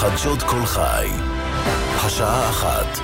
חדשות כל חי. השעה 1.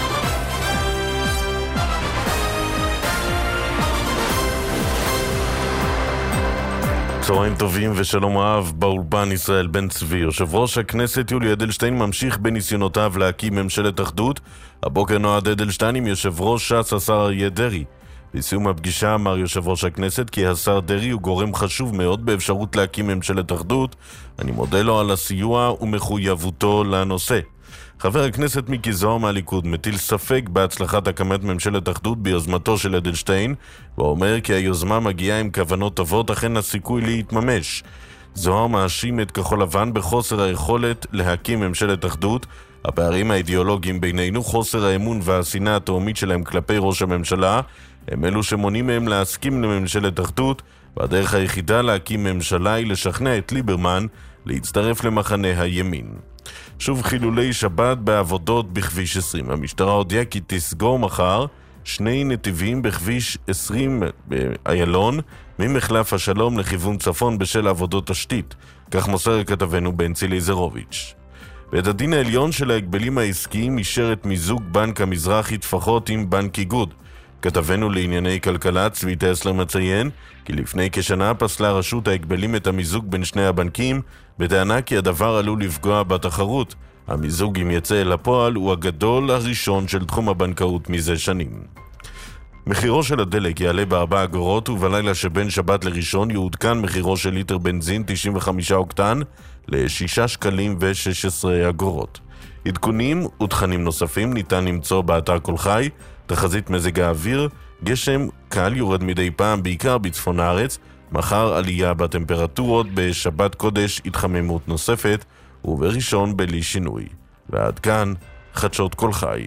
צהריים טובים ושלום רב. באולפן ישראל בן צבי. יושב ראש הכנסת יולי אדלשטיין ממשיך בניסיונותיו להקים ממשלת אחדות. הבוקר נועד אדלשטיין עם יושב ראש ש"ס השר אריה דרעי. בסיום הפגישה אמר יושב ראש הכנסת כי השר דרעי הוא גורם חשוב מאוד באפשרות להקים ממשלת אחדות. אני מודה לו על הסיוע ומחויבותו לנושא. חבר הכנסת מיקי זוהר מהליכוד מטיל ספק בהצלחת הקמת ממשלת אחדות ביוזמתו של אדלשטיין, ואומר כי היוזמה מגיעה עם כוונות טובות, אכן הסיכוי להתממש. זוהר מאשים את כחול לבן בחוסר היכולת להקים ממשלת אחדות. הפערים האידיאולוגיים בינינו, חוסר האמון והשנאה התהומית שלהם כלפי ראש הממשלה, הם אלו שמונים מהם להסכים לממשלת אחדות, והדרך היחידה להקים ממשלה היא לשכנע את ליברמן להצטרף למחנה הימין. שוב חילולי שבת בעבודות בכביש 20. המשטרה הודיעה כי תסגור מחר 2 נתיבים בכביש 20 באיילון ממחלף השלום לכיוון צפון בשל עבודות תשתית. כך מוסר כתבנו בנצי ליזרוביץ'. בית הדין העליון של ההגבלים העסקיים אישר את מיזוג בנק המזרחי טפחות עם בנק איגוד. כתבנו לענייני כלכלה צבי טסלר מציין כי לפני כשנה פסלה רשות ההגבלים את המיזוג בין שני הבנקים בטענה כי הדבר עלול לפגוע בתחרות. המיזוג, אם יצא אל הפועל, הוא הגדול הראשון של תחום הבנקאות מזה שנים. מחירו של הדלק יעלה ב4 אגורות, ובלילה שבין שבת לראשון יעודכן מחירו של ליטר בנזין 95 אוקטן ל6 שקלים ו16 אגורות. עדכונים ותכנים נוספים ניתן למצוא באתר כל חי. תחזית מזג האוויר, גשם קל יורד מדי פעם בעיקר בצפון הארץ, מחר עלייה בטמפרטורות, בשבת קודש התחממות נוספת, ובראשון בלי שינוי. ועד כאן חדשות כל חי.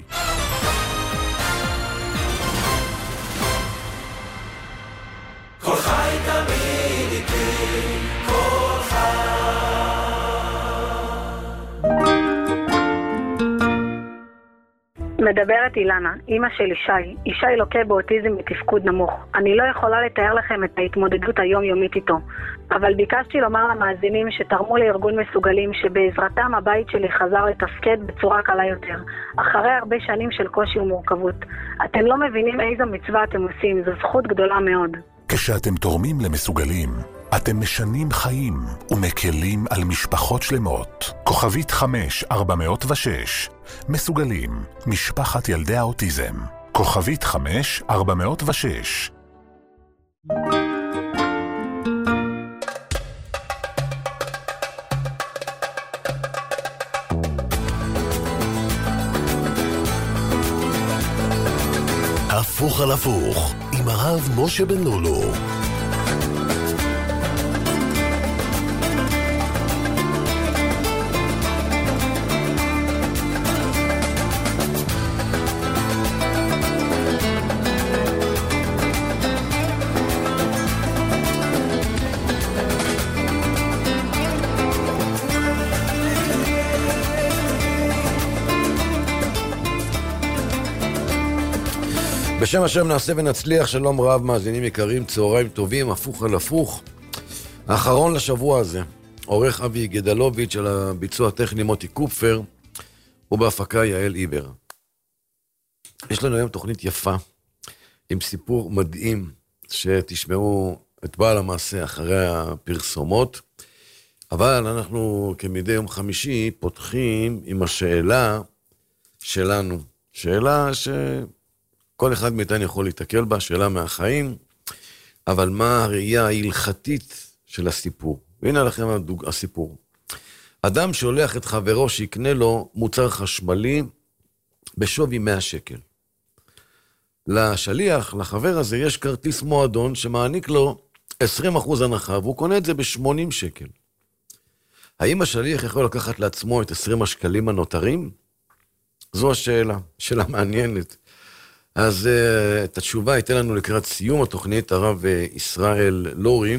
כל חי תמיד איתי, כל חי. מדברת אילנה, אמא של ישי לוקה באוטיזם בתפקוד נמוך. אני לא יכולה לתאר לכם את ההתמודדות היומיומית איתו, אבל ביקשתי לומר למאזינים שתרמו לארגון מסוגלים שבעזרתם הבית שלי חזר לתפקד בצורה קלה יותר, אחרי הרבה שנים של קושי ומורכבות. אתם לא מבינים איזו מצווה אתם עושים, זו זכות גדולה מאוד. כשאתם תורמים למסוגלים, אתם משנים חיים ומקלים על משפחות שלמות. כוכבית 5406. מסוגלים, משפחת ילדי האוטיזם. כוכבית 5406. הפוך על הפוך עם הרב משה בן לולו. בשם השם נעשה ונצליח. שלום רב מאזינים יקרים, צהריים טובים, הפוך על הפוך. האחרון לשבוע הזה, עורך אבי גדלוביץ', על הביצוע הטכני מוטי קופפר, ובהפקה יעל איבר. יש לנו היום תוכנית יפה, עם סיפור מדהים, שתשמעו את בעל המעשה אחרי הפרסומות, אבל אנחנו כמדי יום חמישי פותחים עם השאלה שלנו. שאלה כל אחד מאיתנו יכול להתקל בה, שאלה מהחיים, אבל מה הראייה ההלכתית של הסיפור? והנה לכם הסיפור. אדם שולח את חברו שיקנה לו מוצר חשמלי בשווי 100 שקל. לשליח, לחבר הזה, יש כרטיס מועדון שמעניק לו 20% הנחה, והוא קונה את זה ב-80 שקל. האם השליח יכול לקחת לעצמו את 20 השקלים הנותרים? זו השאלה, שאלה מעניינת. אז את התשובה ייתן לנו לקראת סיום התוכנית הרב ישראל לורי,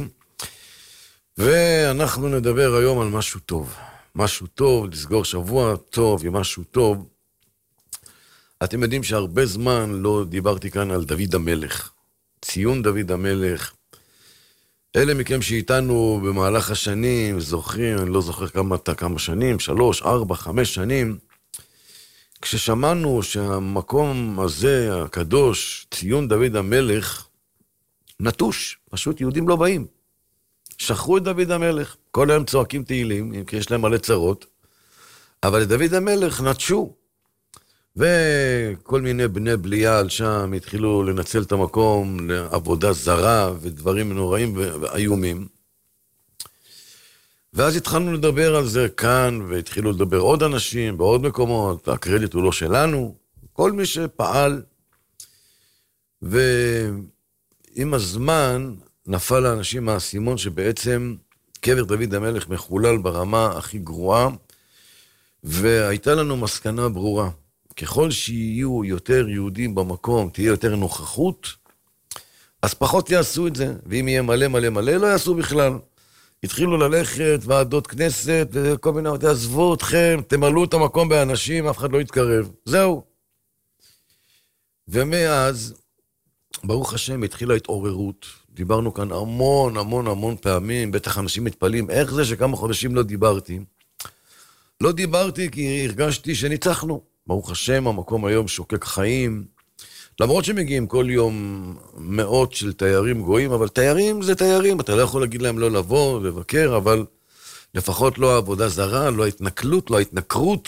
ואנחנו נדבר היום על משהו טוב. משהו טוב, לסגור שבוע טוב עם משהו טוב. אתם יודעים שהרבה זמן לא דיברתי כאן על דוד המלך. ציון דוד המלך, אלה מכם שאיתנו במהלך השנים, זוכרים, אני לא זוכר כמה שנים, 3, 4, 5 שנים, כששמענו שהמקום הזה, הקדוש, ציון דוד המלך, נטוש, פשוט יהודים לא באים. שכחו את דוד המלך, כל היום צועקים תהילים, כי יש להם מלא צרות, אבל את דוד המלך נטשו. וכל מיני בני בליעל שם התחילו לנצל את המקום לעבודה זרה ודברים נוראים ואיומים. ואז התחלנו לדבר על זה כאן, והתחילו לדבר עוד אנשים בעוד מקומות, הקרדיט הוא לא שלנו, כל מי שפעל. ועם הזמן נפל לאנשים מהסימון שבעצם קבר דוד המלך מחולל ברמה הכי גרועה, והייתה לנו מסקנה ברורה. ככל שיהיו יותר יהודים במקום, תהיה יותר נוכחות, אז פחות יעשו את זה, ואם יהיה מלא מלא מלא, לא יעשו בכלל. התחילו ללכת ועדות כנסת, וכל מיני, תעזבו אתכם, תמלאו את המקום באנשים, אף אחד לא יתקרב. זהו. ומאז, ברוך השם, התחילה התעוררות. דיברנו כאן המון המון המון פעמים, בטח אנשים מתפלאים, איך זה שכמה חודשים לא דיברתי? לא דיברתי כי הרגשתי שניצחנו. ברוך השם, המקום היום שוקק חיים, למרות שמגיעים כל יום מאות של תיירים גויים, אבל תיירים זה תיירים, אתה לא יכול להגיד להם לא לבוא, לבקר, אבל לפחות לא העבודה זרה, לא ההתנכלות, לא ההתנכרות.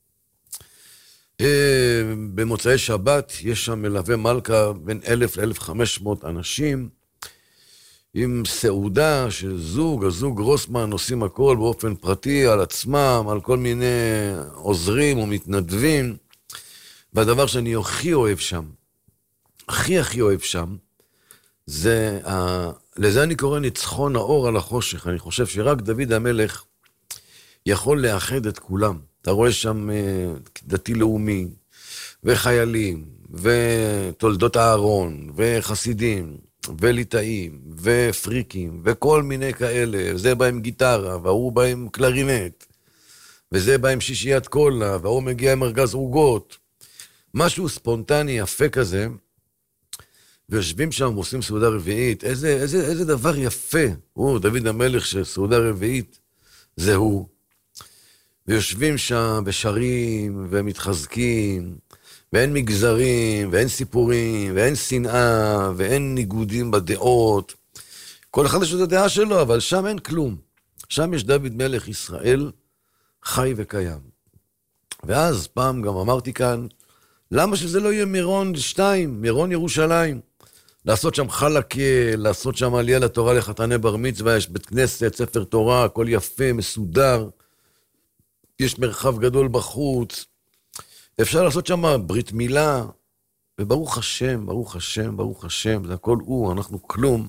במוצאי שבת יש שם מלווה מלכה בין 1,000 ל-1,500 אנשים, עם סעודה של זוג, הזוג גרוסמן עושים הכל באופן פרטי, על עצמם, על כל מיני עוזרים ומתנדבים, והדבר שאני הכי אוהב שם, הכי אוהב שם, זה, לזה אני קורא ניצחון האור על החושך. אני חושב שרק דוד המלך יכול לאחד את כולם. אתה רואה שם דתי לאומי, וחיילים, ותולדות הארון, וחסידים, וליטאים, ופריקים, וכל מיני כאלה. זה בא עם גיטרה, והוא בא עם קלרינט, וזה בא עם שישיית קולה, והוא מגיע עם ארגז עוגות. משהו ספונטני, יפה כזה, ויושבים שם ועושים סעודה רביעית. איזה דבר יפה. הוא, דוד המלך, שסעודה רביעית, זה הוא. ויושבים שם ושרים ומתחזקים, ואין מגזרים, ואין סיפורים, ואין שנאה, ואין ניגודים בדעות. כל אחד יש את הדעה שלו, אבל שם אין כלום. שם יש דוד מלך ישראל, חי וקיים. ואז פעם גם אמרתי כאן, למה שזה לא יהיה מירון 2, מירון ירושלים? לעשות שם חלקה, לעשות שם עלייה לתורה לחתני בר מצווה, יש בית כנסת, ספר תורה, הכל יפה, מסודר, יש מרחב גדול בחוץ, אפשר לעשות שם ברית מילה, וברוך השם, ברוך השם, ברוך השם, זה הכל הוא, אנחנו כלום.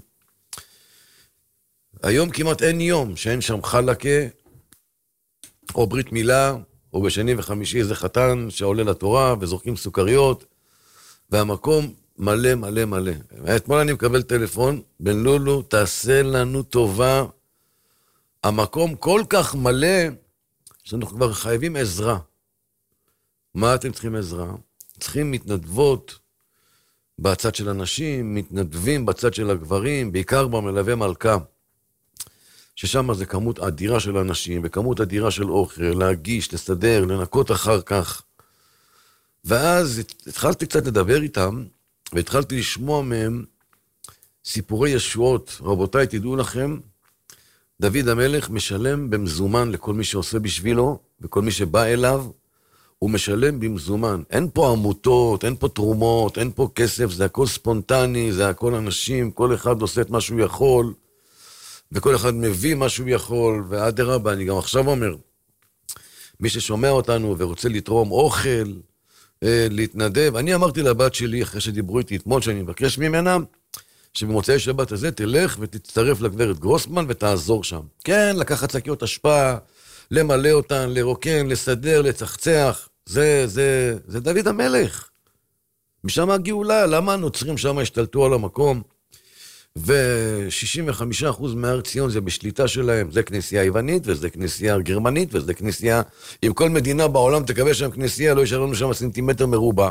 היום כמעט אין יום שאין שם חלקה, או ברית מילה, או בשני וחמישי איזה חתן שעולה לתורה, וזורקים סוכריות, והמקום מלא מלא מלא. אתמול אני מקבל טלפון, בן לולו, תעשה לנו טובה, המקום כל כך מלא, שאנחנו כבר חייבים עזרה. מה אתם צריכים עזרה? צריכים מתנדבות בצד של הנשים, מתנדבים בצד של הגברים, בעיקר במלווה מלכה, ששם זה כמות אדירה של אנשים, וכמות אדירה של אוכל, להגיש, לסדר, לנקות אחר כך. ואז התחלתי קצת לדבר איתם, והתחלתי לשמוע מהם סיפורי ישועות. רבותיי, תדעו לכם, דוד המלך משלם במזומן לכל מי שעושה בשבילו, וכל מי שבא אליו, הוא משלם במזומן. אין פה עמותות, אין פה תרומות, אין פה כסף, זה הכל ספונטני, זה הכל אנשים, כל אחד עושה את מה שהוא יכול, וכל אחד מביא מה שהוא יכול, ואדרבה, אני גם עכשיו אומר, מי ששומע אותנו ורוצה לתרום אוכל, להתנדב, אני אמרתי לבת שלי, אחרי שדיברו איתי אתמול, שאני מבקש ממנה, שבמוצאי שבת הזה תלך ותצטרף לגברת גרוסמן ותעזור שם. כן, לקחת שקיות השפעה, למלא אותן, לרוקן, לסדר, לצחצח, זה דוד המלך. משם הגאולה, למה הנוצרים שם השתלטו על המקום? ו-65% מהר ציון זה בשליטה שלהם, זה כנסייה יוונית, וזה כנסייה גרמנית, וזה כנסייה, אם כל מדינה בעולם תקבל שם כנסייה, לא יישאר לנו שם סנטימטר מרובע.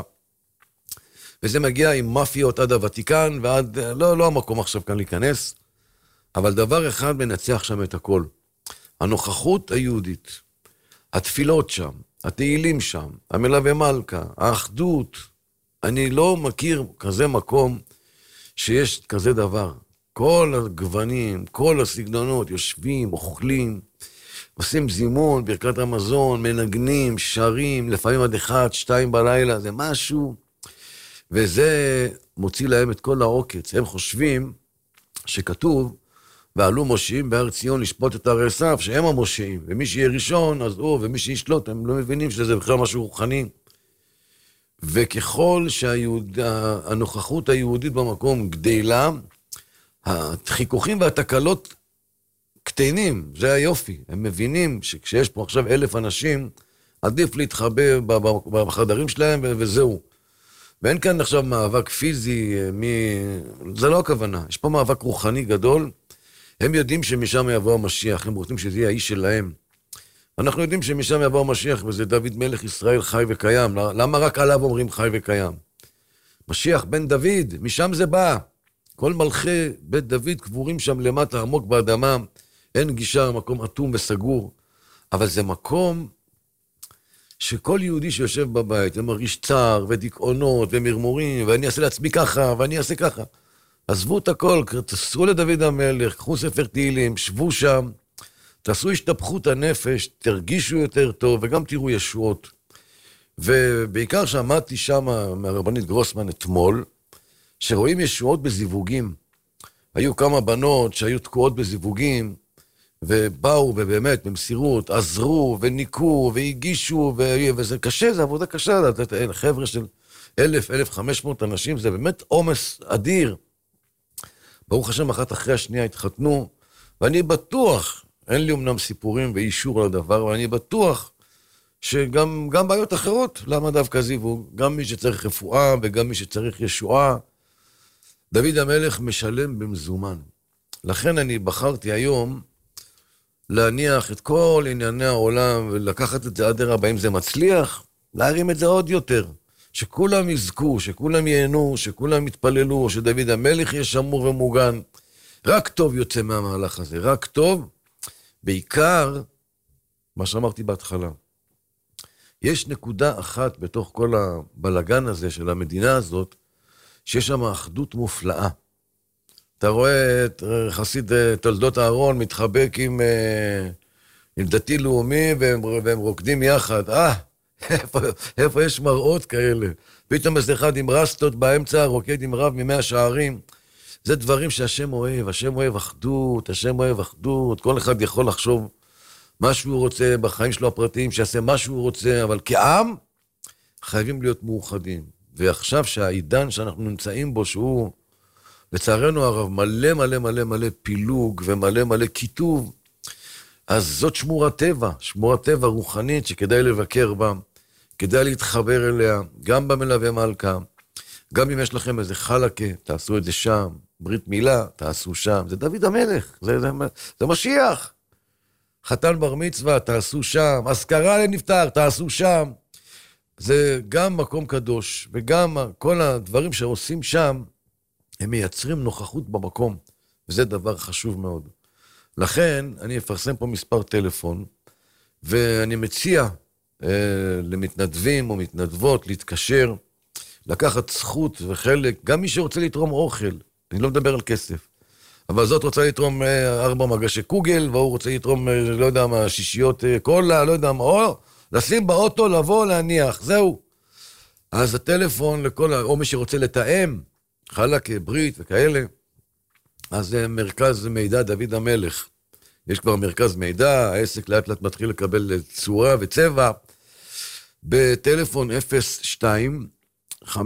וזה מגיע עם מאפיות עד הוותיקן, ועד, לא המקום עכשיו כאן להיכנס, אבל דבר אחד מנצח שם את הכל. הנוכחות היהודית, התפילות שם, התהילים שם, המלווה מלכה, האחדות. אני לא מכיר כזה מקום שיש כזה דבר. כל הגוונים, כל הסגנונות, יושבים, אוכלים, עושים זימון, ברכת המזון, מנגנים, שרים, לפעמים עד 1, 2 בלילה, זה משהו, וזה מוציא להם את כל העוקץ. הם חושבים שכתוב, ועלו מושיעים בהר ציון לשפוט את הרי סף, שהם המושיעים, ומי שיהיה ראשון, אז הוא, ומי שישלוט, הם לא מבינים שזה בכלל משהו רוחני. וככל שהנוכחות היהודית במקום גדלה, החיכוכים והתקלות קטנים, זה היופי. הם מבינים שכשיש פה עכשיו 1,000 אנשים, עדיף להתחבא בחדרים שלהם וזהו. ואין כאן עכשיו מאבק פיזי, זה לא הכוונה. יש פה מאבק רוחני גדול. הם יודעים שמשם יבוא המשיח, הם רוצים שזה יהיה האיש שלהם. אנחנו יודעים שמשם יבוא המשיח, וזה דוד מלך ישראל חי וקיים. למה רק עליו אומרים חי וקיים? משיח בן דוד, משם זה בא. כל מלכי בית דוד קבורים שם למטה עמוק באדמה, אין גישה, מקום אטום וסגור, אבל זה מקום שכל יהודי שיושב בבית ומרגיש צער ודיכאונות ומרמורים, ואני אעשה לעצמי ככה, ואני אעשה ככה. עזבו את הכל, תסרו לדוד המלך, קחו ספר תהילים, שבו שם, תעשו השתפכות הנפש, תרגישו יותר טוב, וגם תראו ישועות. ובעיקר שמעתי שם מהרבנית גרוסמן אתמול, שרואים ישועות בזיווגים. היו כמה בנות שהיו תקועות בזיווגים, ובאו ובאמת במסירות, עזרו וניקו והגישו, וזה קשה, זה עבודה קשה, חבר'ה של 1,000-1,500 אנשים, זה באמת עומס אדיר. ברוך השם, אחת אחרי השנייה התחתנו, ואני בטוח, אין לי אמנם סיפורים ואישור על הדבר, אבל אני בטוח שגם בעיות אחרות, למה דווקא זיווג, גם מי שצריך רפואה וגם מי שצריך ישועה, דוד המלך משלם במזומן. לכן אני בחרתי היום להניח את כל ענייני העולם ולקחת את זה עד הרבה, אם זה מצליח, להרים את זה עוד יותר. שכולם יזכו, שכולם ייהנו, שכולם יתפללו, שדוד המלך יהיה שמור ומוגן. רק טוב יוצא מהמהלך הזה, רק טוב. בעיקר, מה שאמרתי בהתחלה, יש נקודה אחת בתוך כל הבלגן הזה של המדינה הזאת, שיש שם אחדות מופלאה. אתה רואה את חסיד תולדות הארון מתחבק עם דתי לאומי, והם רוקדים יחד. איפה יש מראות כאלה? פתאום איזה אחד עם רסטות באמצע, רוקד עם רב ממאה שערים. זה דברים שהשם אוהב, השם אוהב אחדות, השם אוהב אחדות. כל אחד יכול לחשוב מה שהוא רוצה בחיים שלו הפרטיים, שיעשה מה שהוא רוצה, אבל כעם חייבים להיות מאוחדים. ועכשיו שהעידן שאנחנו נמצאים בו, שהוא לצערנו הרב מלא מלא מלא מלא פילוג ומלא מלא כיתוב, אז זאת שמורת טבע רוחנית שכדאי לבקר בה, כדאי להתחבר אליה, גם במלווה מלכה, גם אם יש לכם איזה חלקה, תעשו את זה שם, ברית מילה, תעשו שם, זה דוד המלך, זה משיח. חתן בר מצווה, תעשו שם, אזכרה לנפטר, תעשו שם. זה גם מקום קדוש, וגם כל הדברים שעושים שם, הם מייצרים נוכחות במקום, וזה דבר חשוב מאוד. לכן, אני אפרסם פה מספר טלפון, ואני מציע למתנדבים או מתנדבות להתקשר, לקחת זכות וחלק, גם מי שרוצה לתרום אוכל, אני לא מדבר על כסף, אבל זאת רוצה לתרום 4 מגשי קוגל, והוא רוצה לתרום, לא יודע מה, 6 קולה, לא יודע מה, או לשים באוטו, לבוא, להניח, זהו. אז הטלפון לכל, או מי שרוצה לתאם, חלק, ברית וכאלה, אז זה מרכז מידע דוד המלך. יש כבר מרכז מידע, העסק לאט לאט מתחיל לקבל צורה וצבע, בטלפון 02-58-11-911.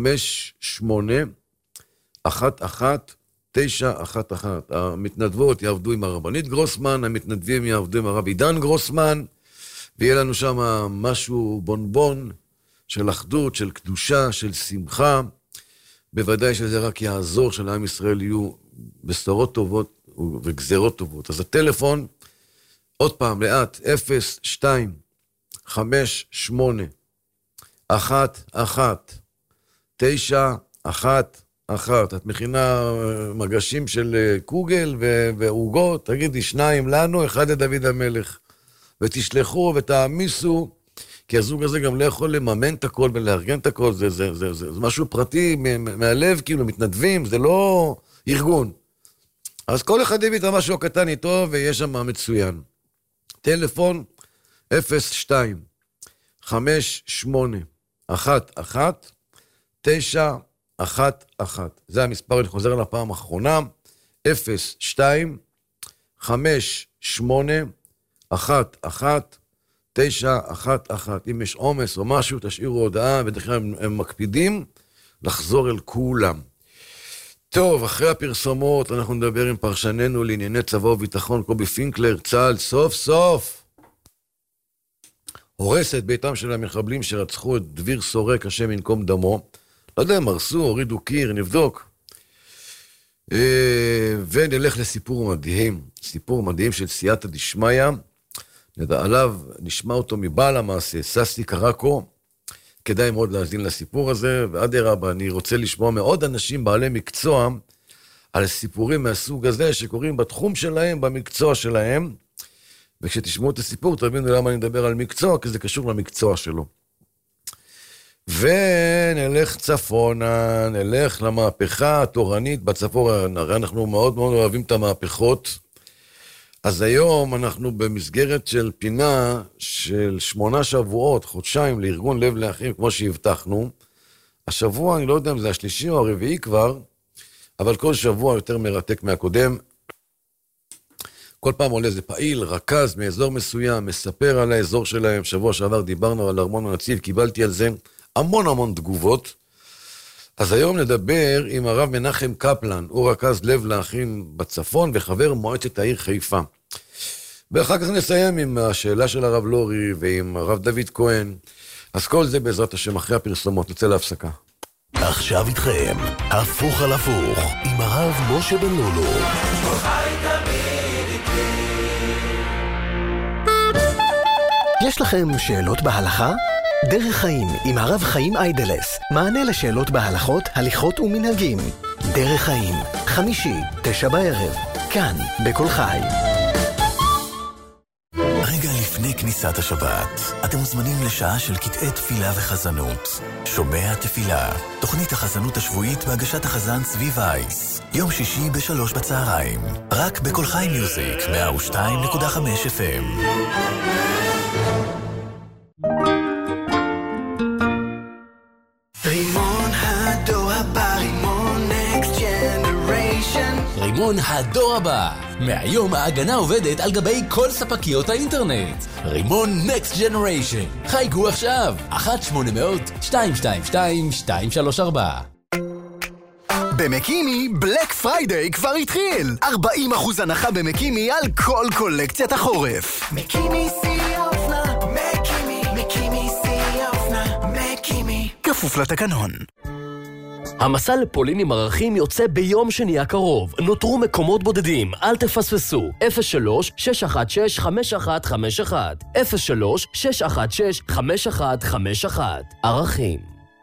המתנדבות יעבדו עם הרבנית גרוסמן, המתנדבים יעבדו עם הרב עידן גרוסמן, ויהיה לנו שם משהו בונבון של אחדות, של קדושה, של שמחה. בוודאי שזה רק יעזור שלעם ישראל יהיו בשורות טובות וגזרות טובות. אז הטלפון, עוד פעם, לאט, 02-58-11-911. אחת. את מכינה מגשים של קוגל ועוגות, תגידי 2 לנו, 1 לדוד המלך. ותשלחו ותעמיסו, כי הזוג הזה גם לא יכול לממן את הכל ולארגן את הכל, זה משהו פרטי מהלב, כאילו מתנדבים, זה לא ארגון. אז כל אחד הביא את המשהו הקטן איתו, ויש שם מצוין. טלפון 02 58 11 911. זה המספר, אני חוזר על הפעם האחרונה. 02 58 11 911. אם יש עומס או משהו, תשאירו הודעה, בדרך כלל הם מקפידים לחזור אל כולם. טוב, אחרי הפרסומות אנחנו נדבר עם פרשננו לענייני צבא וביטחון, קובי פינקלר. צה"ל סוף סוף הורס את ביתם של המחבלים שרצחו את דביר סורק, השם ינקום דמו. לא יודע, מרסו, הורידו קיר, נבדוק. ונלך לסיפור מדהים, סיפור מדהים של סייעתא דשמיא. עליו נשמע אותו מבעל המעשה, ססי קרקו. כדאי מאוד להאזין לסיפור הזה, ועד הרבה, אני רוצה לשמוע מעוד אנשים בעלי מקצוע על סיפורים מהסוג הזה שקורים בתחום שלהם, במקצוע שלהם, וכשתשמעו את הסיפור תבינו למה אני מדבר על מקצוע, כי זה קשור למקצוע שלו. ונלך צפונה, נלך למהפכה התורנית בצפון, הרי אנחנו מאוד מאוד אוהבים את המהפכות, אז היום אנחנו במסגרת של פינה של 8 שבועות, חודשיים לארגון לב לאחים, כמו שהבטחנו. השבוע, אני לא יודע אם זה השלישי או הרביעי כבר, אבל כל שבוע יותר מרתק מהקודם. כל פעם עולה איזה פעיל, רכז מאזור מסוים, מספר על האזור שלהם. שבוע שעבר דיברנו על ארמון הנציב, קיבלתי על זה המון תגובות. אז היום נדבר עם הרב מנחם קפלן, הוא רכז לב לאחים בצפון וחבר מועצת העיר חיפה. ואחר כך נסיים עם השאלה של הרב לורי ועם הרב דוד כהן. אז כל זה בעזרת השם אחרי הפרסומות, נצא להפסקה. עכשיו איתכם, הפוך על הפוך, עם הרב משה בן לולו. יש לכם שאלות בהלכה? דרך חיים עם הרב חיים איידלס, מענה לשאלות בהלכות, הליכות ומנהגים. דרך חיים, חמישי, 9 בערב, כאן, בכל חי. רגע לפני כניסת השבת, אתם מוזמנים לשעה של קטעי תפילה וחזנות. שומע תפילה, תוכנית החזנות השבועית בהגשת החזן צבי וייס. יום שישי ב3 בצהריים, רק בכל חי מיוזיק, 102.5 FM. רימון הדור הבא, רימון נקסט ג'נריישן. רימון הדור הבא. מהיום ההגנה עובדת על גבי כל ספקיות האינטרנט. רימון נקסט ג'נריישן. חייגו עכשיו. 1-800-222-234. במקימי, בלק פריידיי כבר התחיל. 40% הנחה במקימי על כל קולקציית החורף. מקימי שיא האופנה, מקימי שיא האופנה, מקימי. כפוף לתקנון. המסע לפולין עם ערכים יוצא ביום שני הקרוב. נותרו מקומות בודדים, אל תפספסו. 03-616-5151 03-616-5151 ערכים.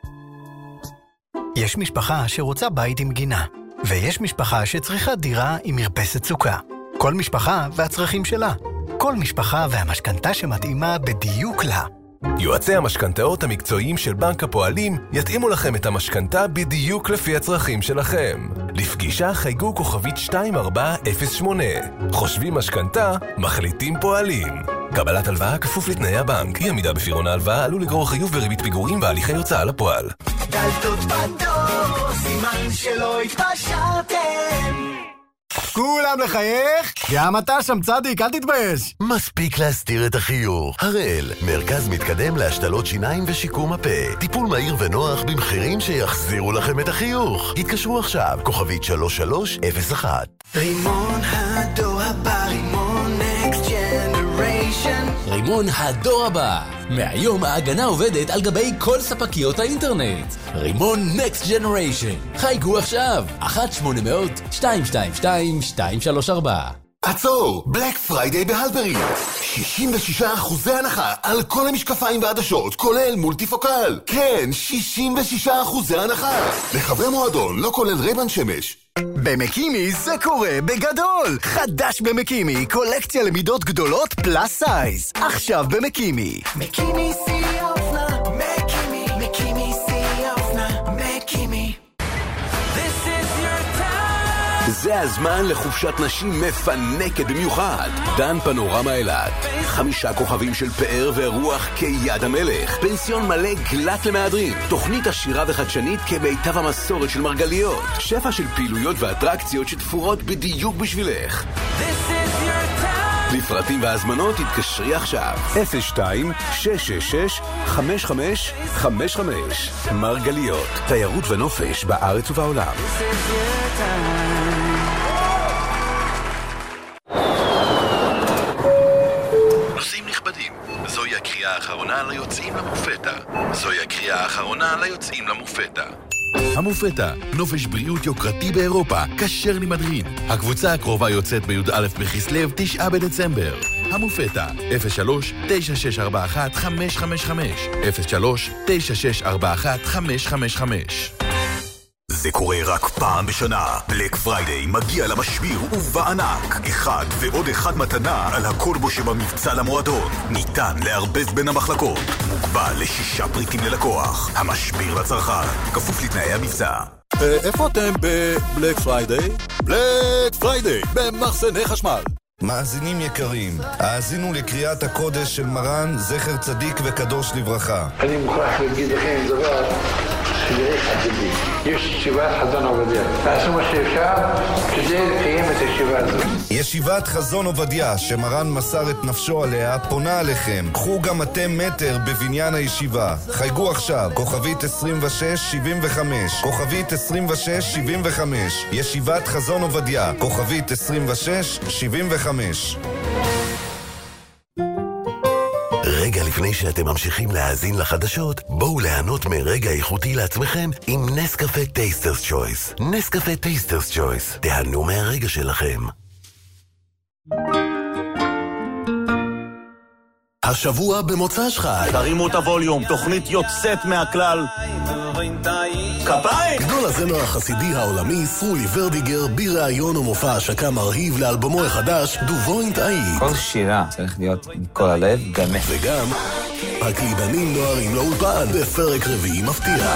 יש משפחה שרוצה בית עם גינה, ויש משפחה שצריכה דירה עם מרפסת סוכה. כל משפחה והצרכים שלה. כל משפחה והמשכנתה שמתאימה בדיוק לה. יועצי המשכנתאות המקצועיים של בנק הפועלים יתאימו לכם את המשכנתה בדיוק לפי הצרכים שלכם. לפגישה חייגו כוכבית 2408. חושבים משכנתה, מחליטים פועלים. קבלת הלוואה כפוף לתנאי הבנק. אי עמידה בפירעון ההלוואה עלול לגרור חיוב וריבית פיגורים והליכי הוצאה לפועל. דלתות בדור, סימן שלא התפשרתם. כולם לחייך? גם אתה שם צדיק, אל תתבייש. מספיק להסתיר את החיוך. הראל, מרכז מתקדם להשתלות שיניים ושיקום הפה. טיפול מהיר ונוח במחירים שיחזירו לכם את החיוך. התקשרו עכשיו, כוכבית 3301. רימון הדור הבא, רימון נקסט ג'נריישן. רימון הדור הבא. מהיום ההגנה עובדת על גבי כל ספקיות האינטרנט. רימון נקסט ג'נריישן. חייגו עכשיו. 1-800-222-234. עצור! בלק פריידיי בהלפרין! 66% הנחה על כל המשקפיים והעדשות, כולל מולטיפוקל! כן, 66% הנחה! לחברי מועדון, לא כולל רייבן שמש. במקימי זה קורה בגדול! חדש במקימי, קולקציה למידות גדולות פלאס סייז. עכשיו במקימי. מקימי שיא האופנה, מקימי, מקימי שיא האופנה, מקימי. זה הזמן לחופשת נשים מפנקת במיוחד. דן פנורמה אילת. 5 כוכבים של פאר ורוח כיד המלך. פנסיון מלא גלת למהדרין. תוכנית עשירה וחדשנית כמיטב המסורת של מרגליות. שפע של פעילויות ואטרקציות שתפורות בדיוק בשבילך. לפרטים והזמנות תתקשרי עכשיו. 02-666-5555. מרגליות. תיירות ונופש בארץ ובעולם. נוסעים נכבדים, זוהי הקריאה האחרונה ליוצאים למופתא. זוהי הקריאה האחרונה ליוצאים למופתא. המופתא, נופש בריאות יוקרתי באירופה, כשר למדרין. הקבוצה הקרובה יוצאת בי"א בכסלו 9 בדצמבר. המופתא, 03-9641-555 03-9641-555. זה קורה רק פעם בשנה. בלק פריידיי מגיע למשביר ובענק. 1 ועוד 1 מתנה על הכל בו שבמבצע למועדון. ניתן להרבז בין המחלקות. מוגבל ל6 פריטים ללקוח. המשביר לצרכן. כפוף לתנאי המבצע. איפה אתם בבלק פריידיי? בלק פריידיי במחסני חשמל. מאזינים יקרים, האזינו לקריאת הקודש של מרן זכר צדיק וקדוש לברכה. אני מוכרח להגיד לכם דבר שדרך עתידי. יש ישיבת חזון עובדיה. תעשו מה שאפשר כדי לקיים את הישיבה הזאת. ישיבת חזון עובדיה, שמרן מסר את נפשו עליה, פונה עליכם. קחו גם אתם מטר בבניין הישיבה. חייגו עכשיו, כוכבית 2675, כוכבית 2675. ישיבת חזון עובדיה, כוכבית 2675. רגע לפני שאתם ממשיכים להאזין לחדשות, בואו ליהנות מרגע איכותי לעצמכם עם נסקפה טייסטרס צ'ויס. נסקפה טייסטרס צ'ויס. תיהנו מהרגע שלכם. השבוע במוצ"ש חי. תרימו את הווליום, תוכנית יוצאת מהכלל. כפיים! גדול הזמר החסידי העולמי סרולי ורדיגר בראיון ומופע השקה מרהיב לאלבומו החדש דובוינט אי. כל שירה צריך להיות מכל הלב, באמת. וגם הקלידנים נוערים לאולפן בפרק רביעי מפתיע.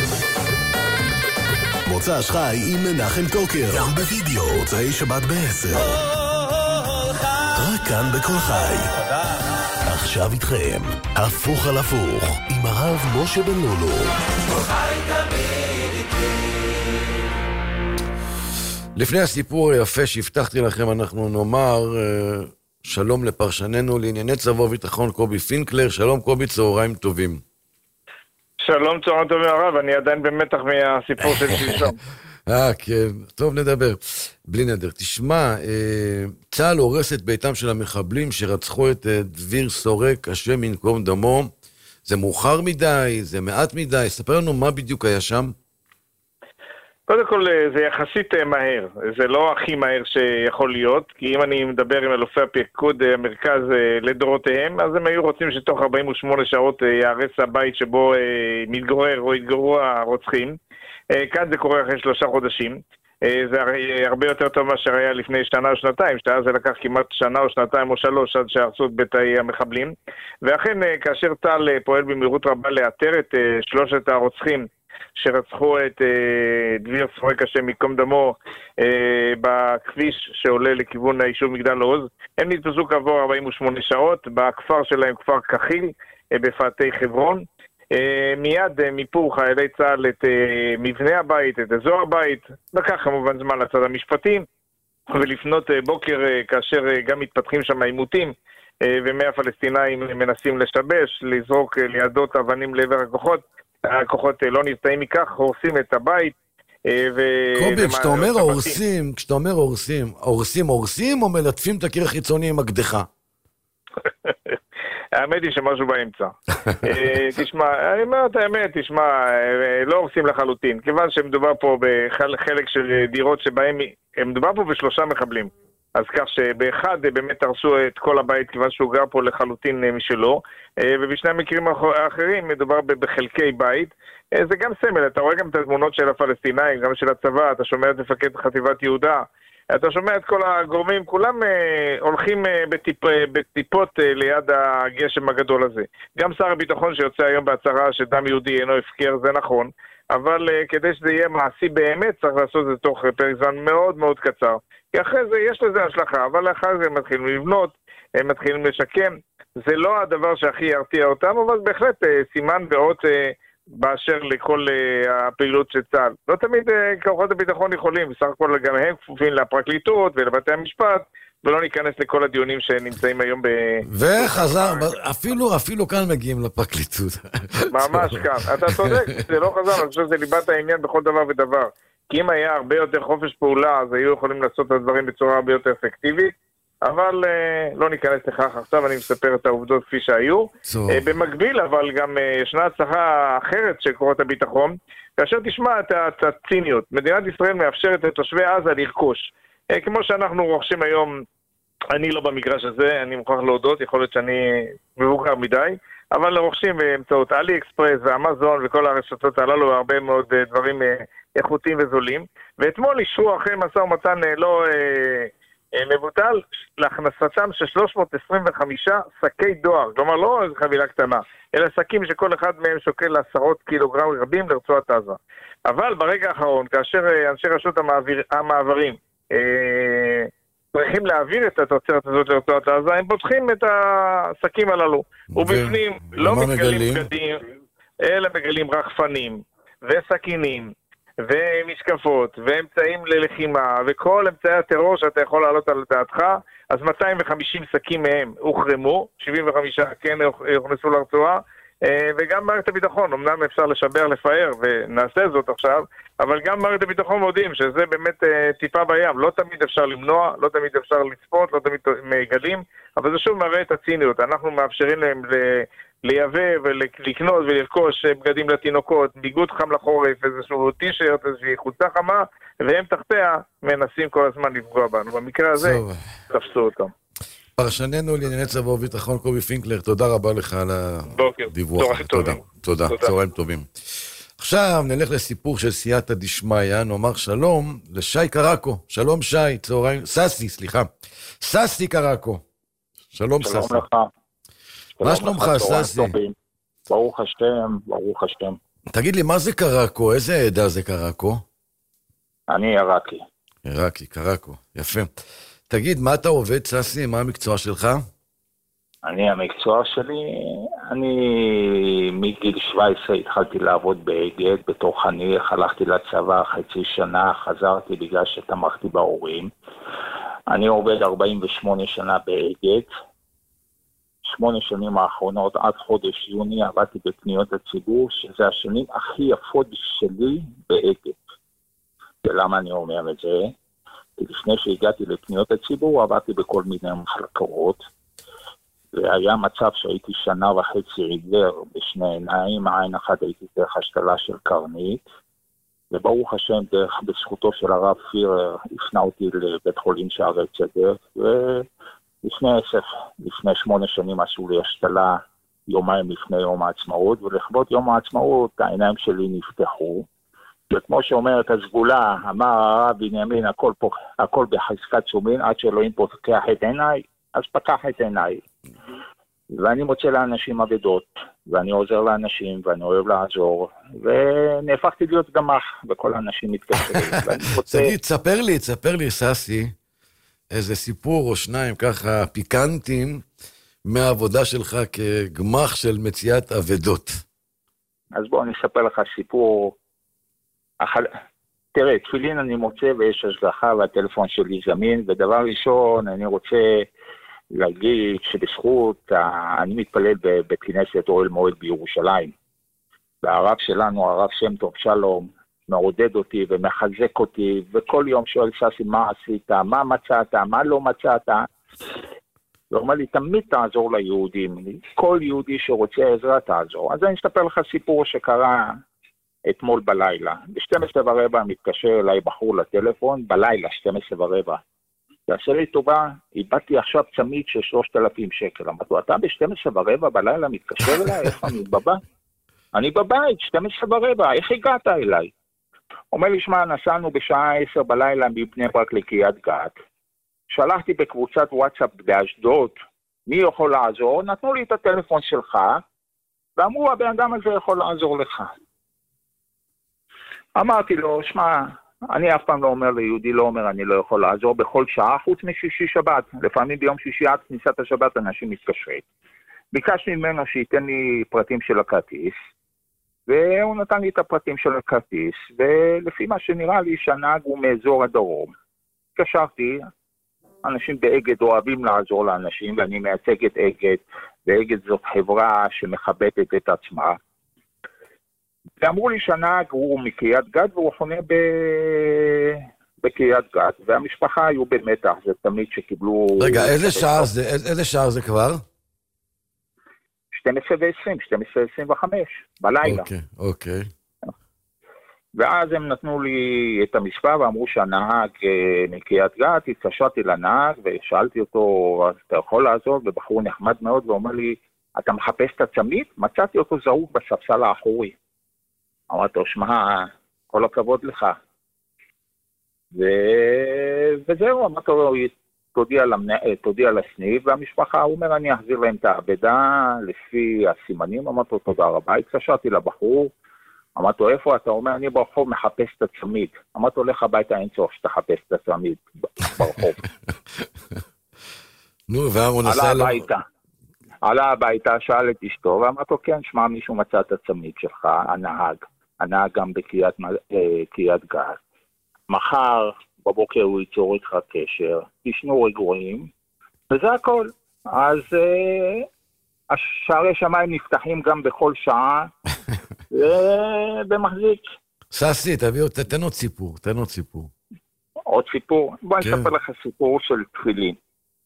מוצ"ש חי עם מנחם טוקר, גם בווידאו, מוצאי שבת ב-10. רק כאן בכל חי. עכשיו איתכם, הפוך על הפוך, עם הרב משה בן לולו. לפני הסיפור היפה שהבטחתי לכם, אנחנו נאמר שלום לפרשננו לענייני צבא וביטחון קובי פינקלר. שלום קובי, צהריים טובים. שלום, צהריים טובים הרב, אני עדיין במתח מהסיפור של שלשום. כן, טוב נדבר, בלי נדר. תשמע, צה"ל הורס את ביתם של המחבלים שרצחו את דביר סורק, השם ינקום דמו. זה מאוחר מדי, זה מעט מדי, ספר לנו מה בדיוק היה שם. קודם כל זה יחסית מהר, זה לא הכי מהר שיכול להיות, כי אם אני מדבר עם אלופי הפיקוד המרכז לדורותיהם, אז הם היו רוצים שתוך 48 שעות יערס הבית שבו מתגורר או התגוררו הרוצחים. כאן זה קורה אחרי 3 חודשים, זה הרבה יותר טוב מה שהיה לפני שנה או שנתיים, שאז זה לקח כמעט שנה או שנתיים או 3 עד שהרסו את בית המחבלים, ואכן כאשר צה"ל פועל במהירות רבה לאתר את 3 הרוצחים שרצחו את דביר סורק השם יקום דמו בכביש שעולה לכיוון היישוב מגדל עוז, הם נתפסו כעבור 48 שעות בכפר שלהם, כפר כחיל בפאתי חברון. מיד מיפו חיילי צה"ל את מבנה הבית, את אזור הבית, לקח כמובן זמן לצד המשפטי, ולפנות בוקר כאשר גם מתפתחים שם עימותים ומאה פלסטינאים מנסים לשבש, לזרוק לידות אבנים לעבר הכוחות לא נרתעים מכך, הורסים את הבית. קובי, כשאתה אומר הורסים או מלטפים את הקיר החיצוני עם אקדחה? האמת היא שמשהו באמצע. תשמע, אני אומר את האמת, תשמע, לא הורסים לחלוטין, כיוון שמדובר פה בחלק של דירות שבהם, מדובר פה ב3 מחבלים. אז כך שבאחד באמת הרסו את כל הבית כיוון שהוא גר פה לחלוטין משלו, ובשני המקרים האחרים מדובר בחלקי בית. זה גם סמל, אתה רואה גם את התמונות של הפלסטינאים, גם של הצבא, אתה שומע את מפקד חטיבת יהודה, אתה שומע את כל הגורמים, כולם הולכים בטיפות ליד הגשם הגדול הזה. גם שר הביטחון שיוצא היום בהצהרה שדם יהודי אינו הפקר, זה נכון, אבל כדי שזה יהיה מעשי באמת צריך לעשות את זה תוך פרק זמן מאוד מאוד קצר. כי אחרי זה יש לזה השלכה, אבל אחרי זה הם מתחילים לבנות, הם מתחילים לשקם. זה לא הדבר שהכי ירתיע אותם, אבל בהחלט סימן ואות באשר לכל הפעילות של צה"ל. לא תמיד כוחות הביטחון יכולים, בסך הכל גם הם כפופים לפרקליטות ולבתי המשפט, ולא ניכנס לכל הדיונים שנמצאים היום וחזר, אפילו כאן מגיעים לפרקליטות. ממש כאן. אתה צודק, זה לא חזר, אני חושב שזה ליבת העניין בכל דבר ודבר. כי אם היה הרבה יותר חופש פעולה, אז היו יכולים לעשות את הדברים בצורה הרבה יותר אפקטיבית, אבל לא ניכנס לכך עכשיו, אני מספר את העובדות כפי שהיו. במקביל, אבל גם ישנה הצלחה אחרת של כוחות הביטחון, כאשר תשמע את הציניות. מדינת ישראל מאפשרת לתושבי עזה לרכוש. כמו שאנחנו רוכשים היום, אני לא במגרש הזה, אני מוכרח להודות, יכול להיות שאני מבוגר מדי, אבל רוכשים באמצעות אלי אקספרס ואמזון וכל הרשתות הללו, הרבה מאוד דברים איכותיים וזולים. ואתמול אישרו אחרי משא ומתן לא מבוטל להכנסתם של 325 שקי דואר, כלומר לא איזו חבילה קטנה, אלא שקים שכל אחד מהם שוקל עשרות קילוגרם רבים לרצועת עזה. אבל ברגע האחרון, כאשר אנשי רשות המעברים צריכים להעביר את התוצרת הזאת לרצועת עזה, הם פותחים את השקים הללו, ובפנים לא מגלים בגדים, אלא מגלים רחפנים וסכינים ומשקפות, ואמצעים ללחימה, וכל אמצעי הטרור שאתה יכול לעלות על דעתך. אז 250 שקים מהם הוחרמו, 75 כן הוכנסו לרצועה, וגם מערכת הביטחון, אמנם אפשר לשבר, לפאר, ונעשה זאת עכשיו, אבל גם מערכת הביטחון מודיעים שזה באמת טיפה בים, לא תמיד אפשר למנוע, לא תמיד אפשר לצפות, לא תמיד מגלים, אבל זה שוב מראה את הציניות. אנחנו מאפשרים להם לייבא ולקנות ולרכוש בגדים לתינוקות, ביגוד חם לחורף, איזשהו טישרט, איזושהי חולצה חמה, והם תחתיה מנסים כל הזמן לפגוע בנו. במקרה הזה תפסו אותם. פרשננו לענייני צבא וביטחון קובי פינקלר, תודה רבה לך על הדיווח. תודה, צהריים טובים. עכשיו נלך לסיפור של סייעתא דשמיא, נאמר שלום לשי קרקו. שלום שי, צהריים, ססי קרקו. שלום ססי. שלום לך. מה שלומך ססי? ברוך השם, ברוך השם. תגיד לי, מה זה קרקו? איזה עדה זה קרקו? אני עיראקי. עיראקי, קרקו, יפה. תגיד, מה אתה עובד ססי? מה המקצוע שלך? המקצוע שלי, אני מגיל 17 התחלתי לעבוד באגד, בתור חניך, הלכתי לצבא חצי שנה, חזרתי בגלל שתמכתי בהורים. אני עובד 48 שנה באגד. 8 שנים האחרונות, עד חודש יוני, עבדתי בפניות הציבור, שזה השנים הכי יפות שלי באגד. ולמה אני אומר את זה? כי לפני שהגעתי לפניות הציבור, עבדתי בכל מיני מחלקות, והיה מצב שהייתי 1.5 שנה עיוור בשני עיניים, עין אחת הייתי דרך השתלה של קרנית, וברוך השם, בזכותו של הרב פירר, הפנה אותי לבית חולים שערי צדק, לפני 8 שנים עשו לי השתלה יומיים לפני יום העצמאות, ולכבוד יום העצמאות העיניים שלי נפתחו, וכמו שאומרת הסגולה, אמר הרב בנימין, הכל בחזקת סומין, עד שאלוהים פותח את עיניי, אז פתח את עיניי. ואני מוצא לאנשים אבדות, ואני עוזר לאנשים, ואני אוהב לעזור, ונהפכתי להיות גמח, וכל האנשים מתקשרים. תגיד, תספר לי, ססי, איזה סיפור או שניים ככה פיקנטים מהעבודה שלך כגמח של מציאת אבדות. אז בואו אני אספר לך סיפור. תראה, תפילין אני מוצא ויש השגחה והטלפון שלי זמין, ודבר ראשון אני רוצה להגיד שבזכות, אני מתפלל בבית כנסת אוהל מועד בירושלים, והרב שלנו, הרב שם טוב שלום, מעודד אותי ומחזק אותי, וכל יום שואל ססי מה עשית, מה מצאת, מה לא מצאת, ואומר לי תמיד תעזור ליהודים, כל יהודי שרוצה עזרה תעזור. אז אני אספר לך סיפור שקרה אתמול בלילה, ב-12:15 מתקשר אליי בחור לטלפון, בלילה 12:15, תעשה לי טובה, איבדתי עכשיו צמיד של 3,000 שקל. אמרתי לו, אתה ב-12:15 בלילה מתקשר אליי? איפה אני בבית? אני בבית, 12:15, איך הגעת אליי? אומר לי, שמע, נסענו בשעה 10 בלילה מבני ברק לקריית גת. שלחתי בקבוצת וואטסאפ באשדוד, מי יכול לעזור? נתנו לי את הטלפון שלך, ואמרו, הבן אדם הזה יכול לעזור לך. אמרתי לו, שמע, אני אף פעם לא אומר ליהודי, לא אומר, אני לא יכול לעזור בכל שעה, חוץ משישי שבת. לפעמים ביום שישי עד כניסת השבת אנשים מתקשרים. ביקשתי ממנו שייתן לי פרטים של הכרטיס, והוא נתן לי את הפרטים של הכרטיס, ולפי מה שנראה לי שהנהג הוא מאזור הדרום. התקשרתי, אנשים באגד אוהבים לעזור לאנשים, ואני מייצג את אגד, ואגד זאת חברה שמכבדת את עצמה. ואמרו לי שהנהג הוא מקריית גת, והוא חונה בקריית גת, והמשפחה היו במתח, זה תמיד שקיבלו... רגע, איזה שעה זה כבר? 12:20, 12:25, בלילה. אוקיי. ואז הם נתנו לי את המספר ואמרו שהנהג מקריית גת, התקשרתי לנהג ושאלתי אותו, אתה יכול לעזור? ובחור נחמד מאוד ואומר לי, אתה מחפש את הצמיד? מצאתי אותו זרוק בספסל האחורי. אמרתי לו, שמע, כל הכבוד לך. וזהו, אמרתי לו, תודיע לסניף, והמשפחה, הוא אומר, אני אחזיר להם את העבדה לפי הסימנים. אמרתי לו, תודה רבה. התקשרתי לבחור, אמרתי לו, איפה אתה? אומר, אני ברחוב מחפש את הצמיד. אמרתי לו, לך הביתה, אין צורך שתחפש את הצמיד ברחוב. נו, והוא נסע הביתה. עלה הביתה, שאל את אשתו, ואמרתי לו, כן, שמע, מישהו מצא את הצמיד שלך, הנהג גם בקריית גת. מחר בבוקר הוא ייצור איתך קשר, תשנו רגועים, וזה הכל. אז שערי שמיים נפתחים גם בכל שעה, במחזיק. ססי, תן עוד סיפור, עוד סיפור? בוא נספר לך סיפור של תפילין.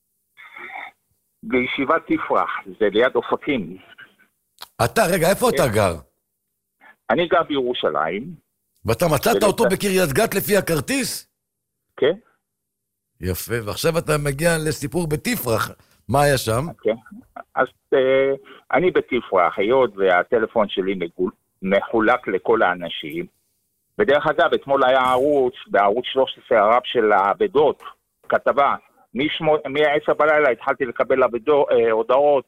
בישיבת תפרח, זה ליד אופקים. רגע, איפה אתה גר? אני גר בירושלים. ואתה מצאת אותו בקריית גת לפי הכרטיס? כן. יפה, ועכשיו אתה מגיע לסיפור בתפרח. מה היה שם? כן. אז אני בתפרח, היות והטלפון שלי מחולק לכל האנשים. בדרך אגב, אתמול היה בערוץ 13 הרב של העבדות, כתבה, מ-10 בלילה התחלתי לקבל הודעות,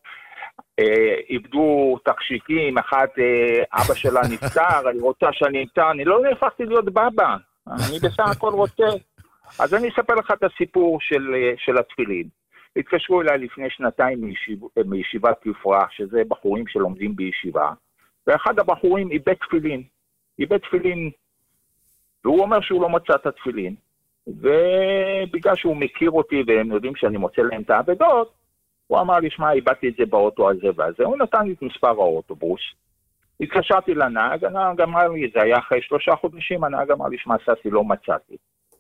איבדו תכשיטים, אחת אבא שלה נפטר, אני רוצה שאני נפטר, אני לא נהפכתי להיות בבא, אני בסך הכל רוצה. אז אני אספר לך את הסיפור של התפילין. התקשרו אליי לפני 2 מישיבת תפרח, שזה בחורים שלומדים בישיבה, ואחד הבחורים איבד תפילין, והוא אומר שהוא לא מצא את התפילין, ובגלל שהוא מכיר אותי והם יודעים שאני מוצא להם את העבדות, הוא אמר לי, שמע, איבדתי את זה באוטו הזה והזה, הוא נתן לי את מספר האוטובוס, התקשרתי לנהג, הנהג אמר לי, זה היה אחרי 3 חודשים, הנהג אמר לי, שמע, ססי, לא מצאתי.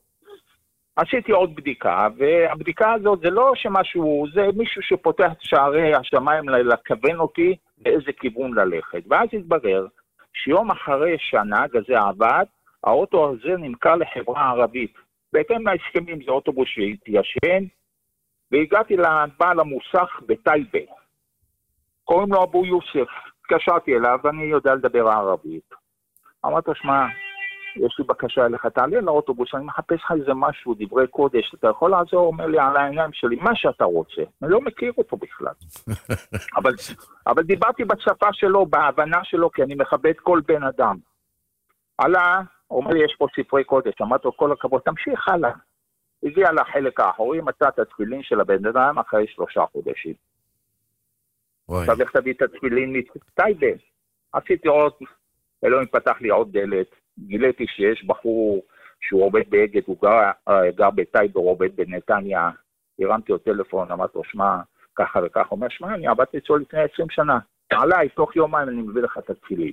עשיתי עוד בדיקה, והבדיקה הזאת זה לא שמשהו, זה מישהו שפותח את שערי השמיים לכוון אותי באיזה כיוון ללכת. ואז התברר שיום אחרי שהנהג הזה עבד, האוטו הזה נמכר לחברה ערבית. בהתאם להסכמים זה אוטובוס שהתיישן, והגעתי לבעל המוסך בטייבה. קוראים לו אבו יוסף. התקשרתי אליו ואני יודע לדבר ערבית. אמרתי לו, שמע, יש לי בקשה אליך, תעלה לאוטובוס, אני מחפש לך איזה משהו, דברי קודש, אתה יכול לעזור, אומר לי על העיניים שלי, מה שאתה רוצה. אני לא מכיר אותו בכלל. אבל דיברתי בשפה שלו, בהבנה שלו, כי אני מכבד כל בן אדם. עלה, אומר לי, יש פה ספרי קודש, אמרתי לו, כל הכבוד, תמשיך הלאה. הגיע לחלק האחורי, מצא את התפילין של הבן אדם אחרי 3 חודשים. עכשיו איך תביא את התפילין מטייבה? עשיתי עוד, אלוהים פתח לי עוד דלת, גיליתי שיש בחור שהוא עובד באגד, הוא גר בטייבה, הוא עובד בנתניה, הרמתי לו טלפון, אמרתי לו, שמע, ככה וככה, הוא אומר, שמע, אני עבדתי אצלו לפני 20 שנה, עליי, תוך יומיים אני מביא לך את התפילין.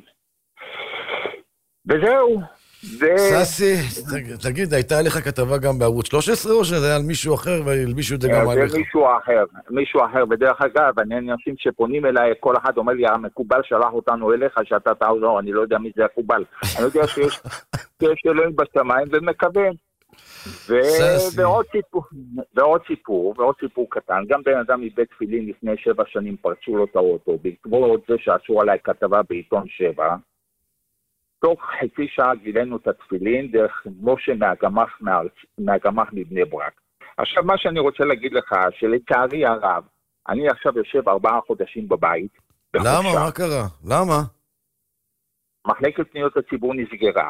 וזהו. ססי, תגיד, הייתה לך כתבה גם בערוץ 13 או שזה היה על מישהו אחר והלבישו את זה גם עליך? זה מישהו אחר, בדרך אגב, אנשים שפונים אליי, כל אחד אומר לי, המקובל שלח אותנו אליך, שאתה תעזור, אני לא יודע מי זה הקובל. אני יודע שיש אלוהים בשמיים ומכוון. ועוד סיפור קטן, גם בן אדם מבית תפילין לפני 7 שנים פרצו לו את האוטו, בעקבות זה שעשו עליי כתבה בעיתון 7, תוך חצי שעה גילינו את התפילין דרך משה מהגמח מבני ברק. עכשיו מה שאני רוצה להגיד לך, שלצערי הרב, אני עכשיו יושב 4 חודשים בבית. למה? מה קרה? למה? מחלקת פניות הציבור נסגרה.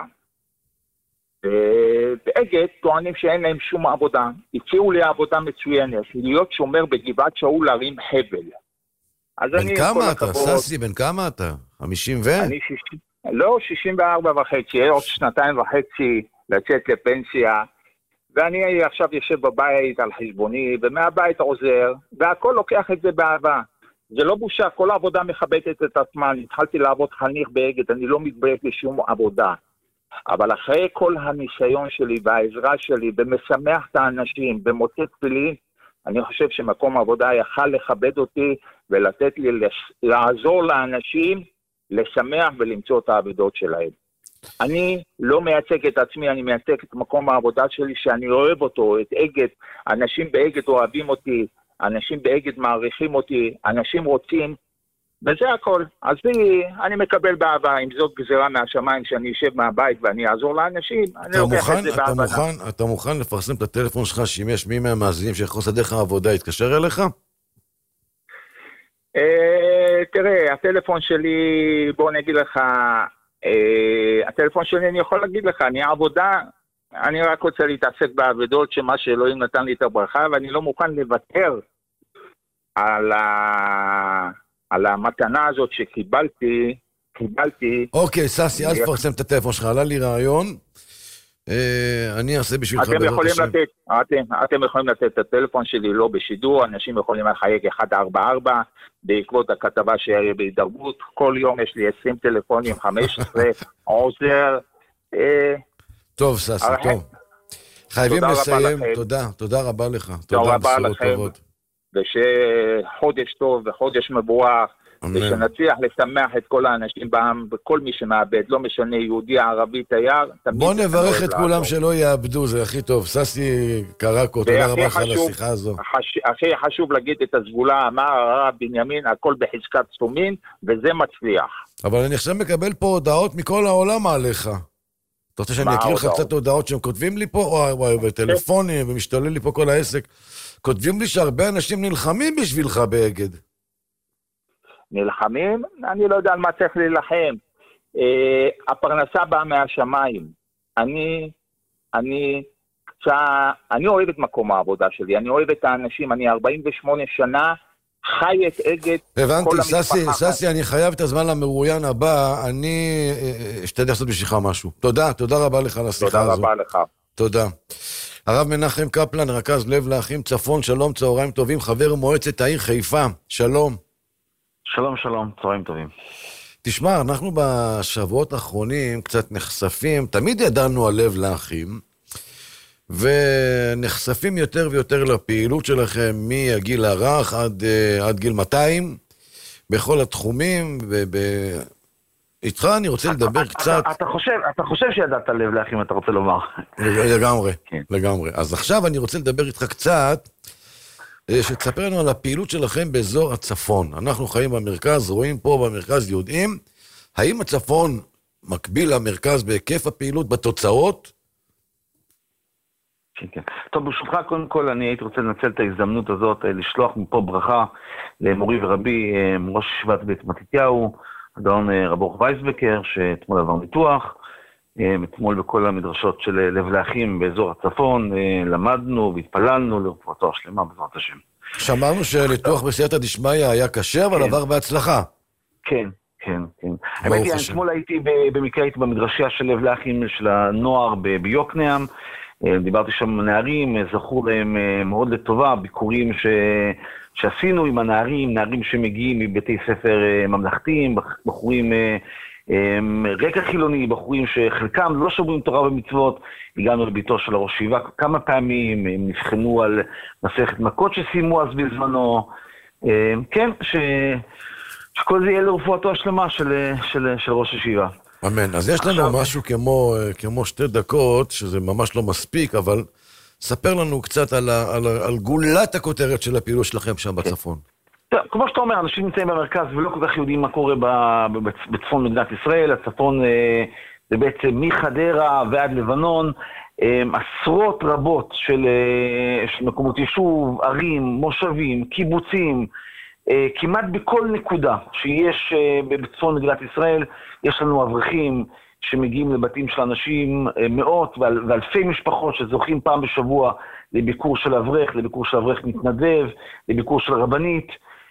באגד טוענים שאין להם שום עבודה. הציעו לי עבודה מצוינת, להיות שומר בגבעת שאול להרים חבל. בן כמה אתה? ססי, בן כמה אתה? 50 ו? אני 64 וחצי, עוד 2.5 לצאת לפנסיה, ואני עכשיו יושב בבית על חשבוני, ומהבית עוזר, והכל לוקח את זה באהבה. זה לא בושה, כל העבודה מכבדת את עצמה, אני התחלתי לעבוד חניך באגד, אני לא מתבייש לשום עבודה. אבל אחרי כל הניסיון שלי והעזרה שלי, ומשמח את האנשים, במוצא תפילין, אני חושב שמקום העבודה יכל לכבד אותי, ולתת לי לעזור לאנשים, לשמח ולמצוא את העבודות שלהם. אני לא מייצג את עצמי, אני מייצג את מקום העבודה שלי, שאני אוהב אותו, את אגד, אנשים באגד אוהבים אותי, אנשים באגד מעריכים אותי, אנשים רוצים, וזה הכל. אז אני מקבל באהבה, אם זאת גזירה מהשמיים שאני אשב מהבית ואני אעזור לאנשים, אני לוקח את זה בהבנה. אתה מוכן לפרסם את הטלפון שלך, שאם יש מי מהמאזינים שיכול לסדר לך עבודה, יתקשר אליך? תראה, הטלפון שלי, בוא נגיד לך, הטלפון שלי אני יכול להגיד לך, אני עבודה, אני רק רוצה להתעסק בעבודות שמה שאלוהים נתן לי את הברכה, ואני לא מוכן לוותר על המתנה הזאת שקיבלתי. אוקיי, ססי, אל תפרסם את הטלפון שלך, עלה לי רעיון, אני אעשה בשבילך בעזרת השם. אתם יכולים לתת את הטלפון שלי לא בשידור, אנשים יכולים לחייג 144, בעקבות הכתבה שהיה בהידרבות, כל יום יש לי 20 טלפונים, 15, עוזר. טוב, ססי, טוב. חייבים לסיים, תודה רבה לך. תודה רבה לכם, ושחודש טוב וחודש מבורך, ושנצליח לשמח את כל האנשים בעם, וכל מי שמאבד, לא משנה יהודי, ערבי, תייר. בוא נברך את כולם שלא יאבדו, זה הכי טוב. ססי קרקו, תודה רבה לך על השיחה הזו. הכי חשוב להגיד את הסגולה, אמר הרב בנימין, הכל בחזקת סומין, וזה מצליח. אבל אני עכשיו מקבל פה הודעות מכל העולם עליך. אתה רוצה שאני אקריא לך קצת הודעות שהם כותבים לי פה, או בטלפונים, ומשתולל לי פה כל העסק. כותבים לי שהרבה אנשים נלחמים בשבילך באגד. נלחמים? אני לא יודע על מה צריך להילחם. הפרנסה באה מהשמיים. אני אוהב את מקום העבודה שלי, אני אוהב את האנשים, אני 48 שנה חי את אגד. הבנתי, ססי, אני חייב את הזמן למרואיין הבא, אני אשתדל לעשות בשבילך משהו. תודה רבה לך על השיחה הזו. תודה רבה לך. תודה. הרב מנחם קפלן, רכז לב לאחים צפון, שלום, צהריים טובים, חבר מועצת העיר חיפה, שלום. שלום, צהריים טובים. תשמע, אנחנו בשבועות האחרונים קצת נחשפים, תמיד ידענו על לב לאחים, ונחשפים יותר ויותר לפעילות שלכם מהגיל הרך עד גיל 200, בכל התחומים, איתך אני רוצה לדבר קצת... אתה חושב שידעת לב לאחים, אתה רוצה לומר. לגמרי. אז עכשיו אני רוצה לדבר איתך קצת, שתספר לנו על הפעילות שלכם באזור הצפון. אנחנו חיים במרכז, רואים פה במרכז, יודעים, האם הצפון מקביל למרכז בהיקף הפעילות, בתוצאות? כן. טוב, ברשותך, קודם כל אני הייתי רוצה לנצל את ההזדמנות הזאת, לשלוח מפה ברכה למורי ורבי, ראש ישיבת בית מתתיהו, אדון רב אורך וייסבקר, שאתמול עבר ניתוח, אתמול בכל המדרשות של לב לאחים באזור הצפון, למדנו והתפללנו לרפואתו השלמה בעזרת השם. שמענו שניתוח בסייעתא דשמיא היה קשה, אבל עבר בהצלחה. כן. האמת היא, אתמול הייתי במקרה במדרשייה של לב לאחים של הנוער ביוקנעם, דיברתי שם עם הנערים, זכו להם מאוד לטובה, ביקורים שעשינו עם הנערים, נערים שמגיעים מבתי ספר ממלכתיים, בחורים רקע חילוני, בחורים שחלקם לא שומרים תורה ומצוות. הגענו לביתו של הראש ישיבה כמה פעמים, הם נבחנו על מסכת מכות שסיימו אז בזמנו, כן, שכל זה יהיה לרפואתו השלמה של ראש ישיבה. אמן. אז יש לנו משהו כמו 2 דקות, שזה ממש לא מספיק, אבל ספר לנו קצת על גולת הכותרת של הפעילות שלכם שם בצפון. כמו שאתה אומר, אנשים נמצאים במרכז ולא כל כך יודעים מה קורה בצפון מדינת ישראל. הצפון זה בעצם מחדרה ועד לבנון, עשרות רבות של מקומות יישוב, ערים, מושבים, קיבוצים, כמעט בכל נקודה שיש בצפון מדינת ישראל, יש לנו אברכים שמגיעים לבתים של אנשים, מאות ואלפי משפחות שזוכים פעם בשבוע לביקור של אברך, לביקור של אברך מתנדב, לביקור של רבנית,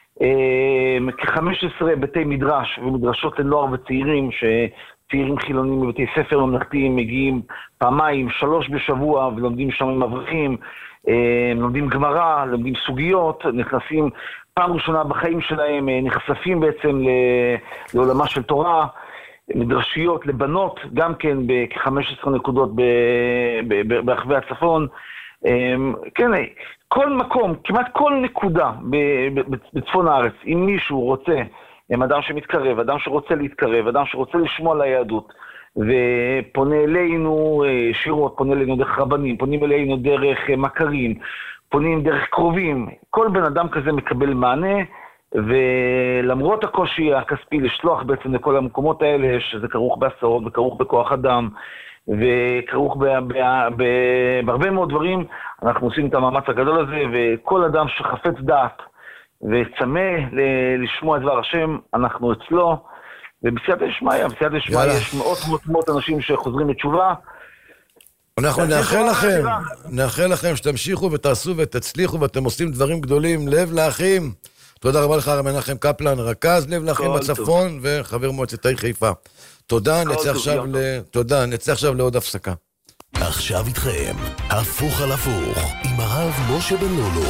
כ-15 בתי מדרש ומדרשות לנוער וצעירים, שצעירים חילונים בבתי ספר ממלכתיים מגיעים 2-3 בשבוע ולומדים שם עם אברכים, לומדים גמרא, לומדים סוגיות, נכנסים פעם ראשונה בחיים שלהם, נחשפים בעצם לעולמה של תורה, מדרשיות לבנות, גם כן בכ-15 נקודות ברחבי הצפון. כן, כל מקום, כמעט כל נקודה בצפון הארץ, אם מישהו רוצה, אדם שמתקרב, אדם שרוצה להתקרב, אדם שרוצה לשמוע על היהדות, ופונה אלינו שירות, פונה אלינו דרך רבנים, פונים אלינו דרך מכרים, פונים דרך קרובים, כל בן אדם כזה מקבל מענה, ולמרות הקושי הכספי לשלוח בעצם לכל המקומות האלה, שזה כרוך בהסעות וכרוך בכוח אדם, וכרוך בהרבה מאוד דברים, אנחנו עושים את המאמץ הגדול הזה, וכל אדם שחפץ דעת וצמא לשמוע את דבר השם, אנחנו אצלו, ובסייעתא דשמיא יש מאות אנשים שחוזרים בתשובה. אנחנו נאחל לכם שתמשיכו ותעשו ותצליחו, ואתם עושים דברים גדולים. לב לאחים, תודה רבה לך מנחם קפלן, רכז לב לאחים בצפון וחבר מועצת העיר חיפה. תודה, נצא עכשיו לעוד הפסקה. עכשיו איתכם, הפוך על הפוך, עם הרב משה בן לולו.